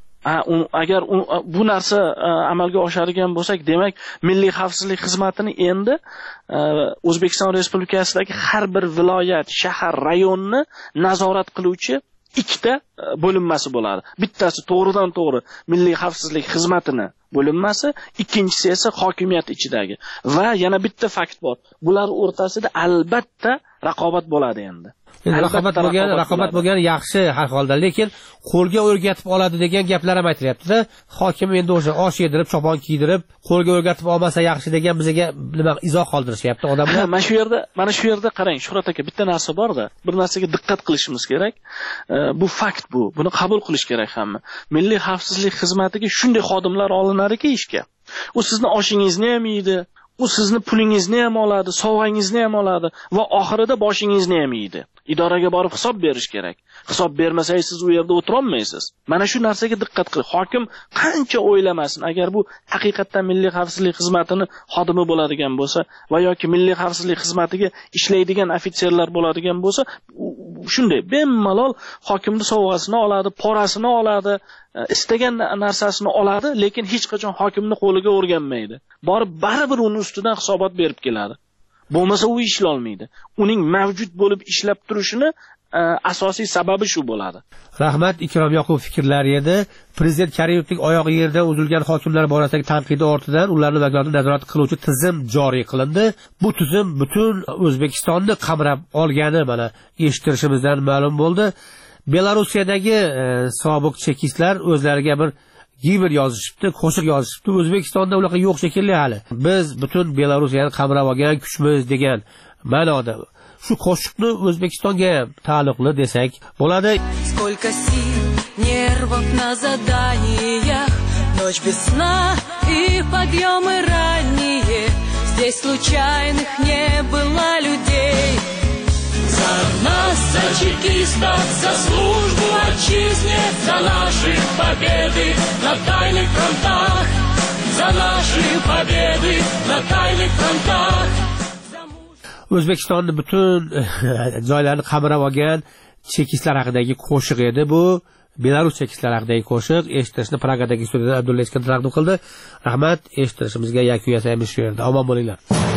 T: Agar bu narsa amalga oshadigan bo'lsak, demak Milliy xavfsizlik xizmatini endi O'zbekiston Respublikasidagi har bir viloyat, shahar, rayonni nazorat qiluvchi ikkita bo'linmasi bo'ladi. Bittasi to'g'ridan to'g'ri Milliy xavfsizlik xizmatini bo'linmasi, ikkinchisi esa hokimiyat ichidagi. Va yana bitta fakt bor. Bular o'rtasida albatta raqobat bo'ladi endi.
E: Raqobat bo'lgan yaxshi har holda, lekin qo'lga o'rgatib oladi degan gaplar ham aytilyapti-da. Hokim endi o'sha osh yedirib, chopon kiydirib, qo'lga o'rgatib olmasa yaxshi degan bizga nima izoh qoldirishyapti odamlar.
T: Mana shu yerda qarang, Shuhrat aka, bitta narsa bor-da. Bir narsaga diqqat qilishimiz kerak. Bu fakt bu. Buni qabul qilish kerak hamma. Milliy xavfsizlik xizmatiga shunday xodimlar olinadiki ishga. U sizni oshingizni ham yeydi, u sizni pulingizni ham oladi, sovg'angizni ham oladi va oxirida boshingizni ham yeydi. Idoraga borib hisob berish kerak. Hisob bermasangiz siz u yerda o'tira olmaysiz. Mana shu narsaga diqqat qiling. Hokim qancha o'ylamasin, agar bu haqiqatdan Milliy xavfsizlik xizmatini xodimi bo'ladigan bo'lsa va yoki Milliy xavfsizlik xizmatiga ishlaydigan ofitserlar bo'ladigan bo'lsa, shunday bemalol hokimni sovg'asini oladi, porasini oladi, istagan narsasini oladi, lekin hech qachon hokimni qo'liga o'rganmaydi. Borib baribir uni ustidan hisobot berib keladi. Bo'lmasa u ishlay olmaydi. Uning mavjud bo'lib ishlab turishini asosiy sababi shu bo'ladi.
E: Rahmat, Ikrom Yoqub fikrlari edi. Prezident Karimovning oyog'i yerda uzilgan hokimlar borasidagi tanqidi ortidan ularni vakolatini nazorat qiluvchi tizim joriy qilindi. Bu tizim butun O'zbekistonni qamrab olgani mana eshittirishimizdan ma'lum bo'ldi. Belarusiyadagi sobiq chekistlar o'zlariga bir gibr yozishibdi, qo'shiq yozishibdi. O'zbekistonda unaqa yo'q shekilli hali. Biz butun Belarusiyani qamrab olgan kuchmiz degan ma'noda. Shu qo'shiqni O'zbekistonga taalluqli desak bo'ladi.
O: Сколько сил, нервов на заданиях, ночь без сна и подъемы ранние. Здесь случайных не было людей. За нас, за чекистов, за службу отчизне, за наши победы на тайных фронтах, за наши победы на тайных фронтах.
E: O'zbekistonning butun joylarini qamrab olgan chekistlar haqidagi qo'shiq edi bu. Belarus chekistlari haqidagi qo'shiq eshitishni Pragadagi studiyada Abdulla Iskandar taqdim qildi. Rahmat, eshitishimizga yakun yasaymiz shu yerda. Omon bo'linglar.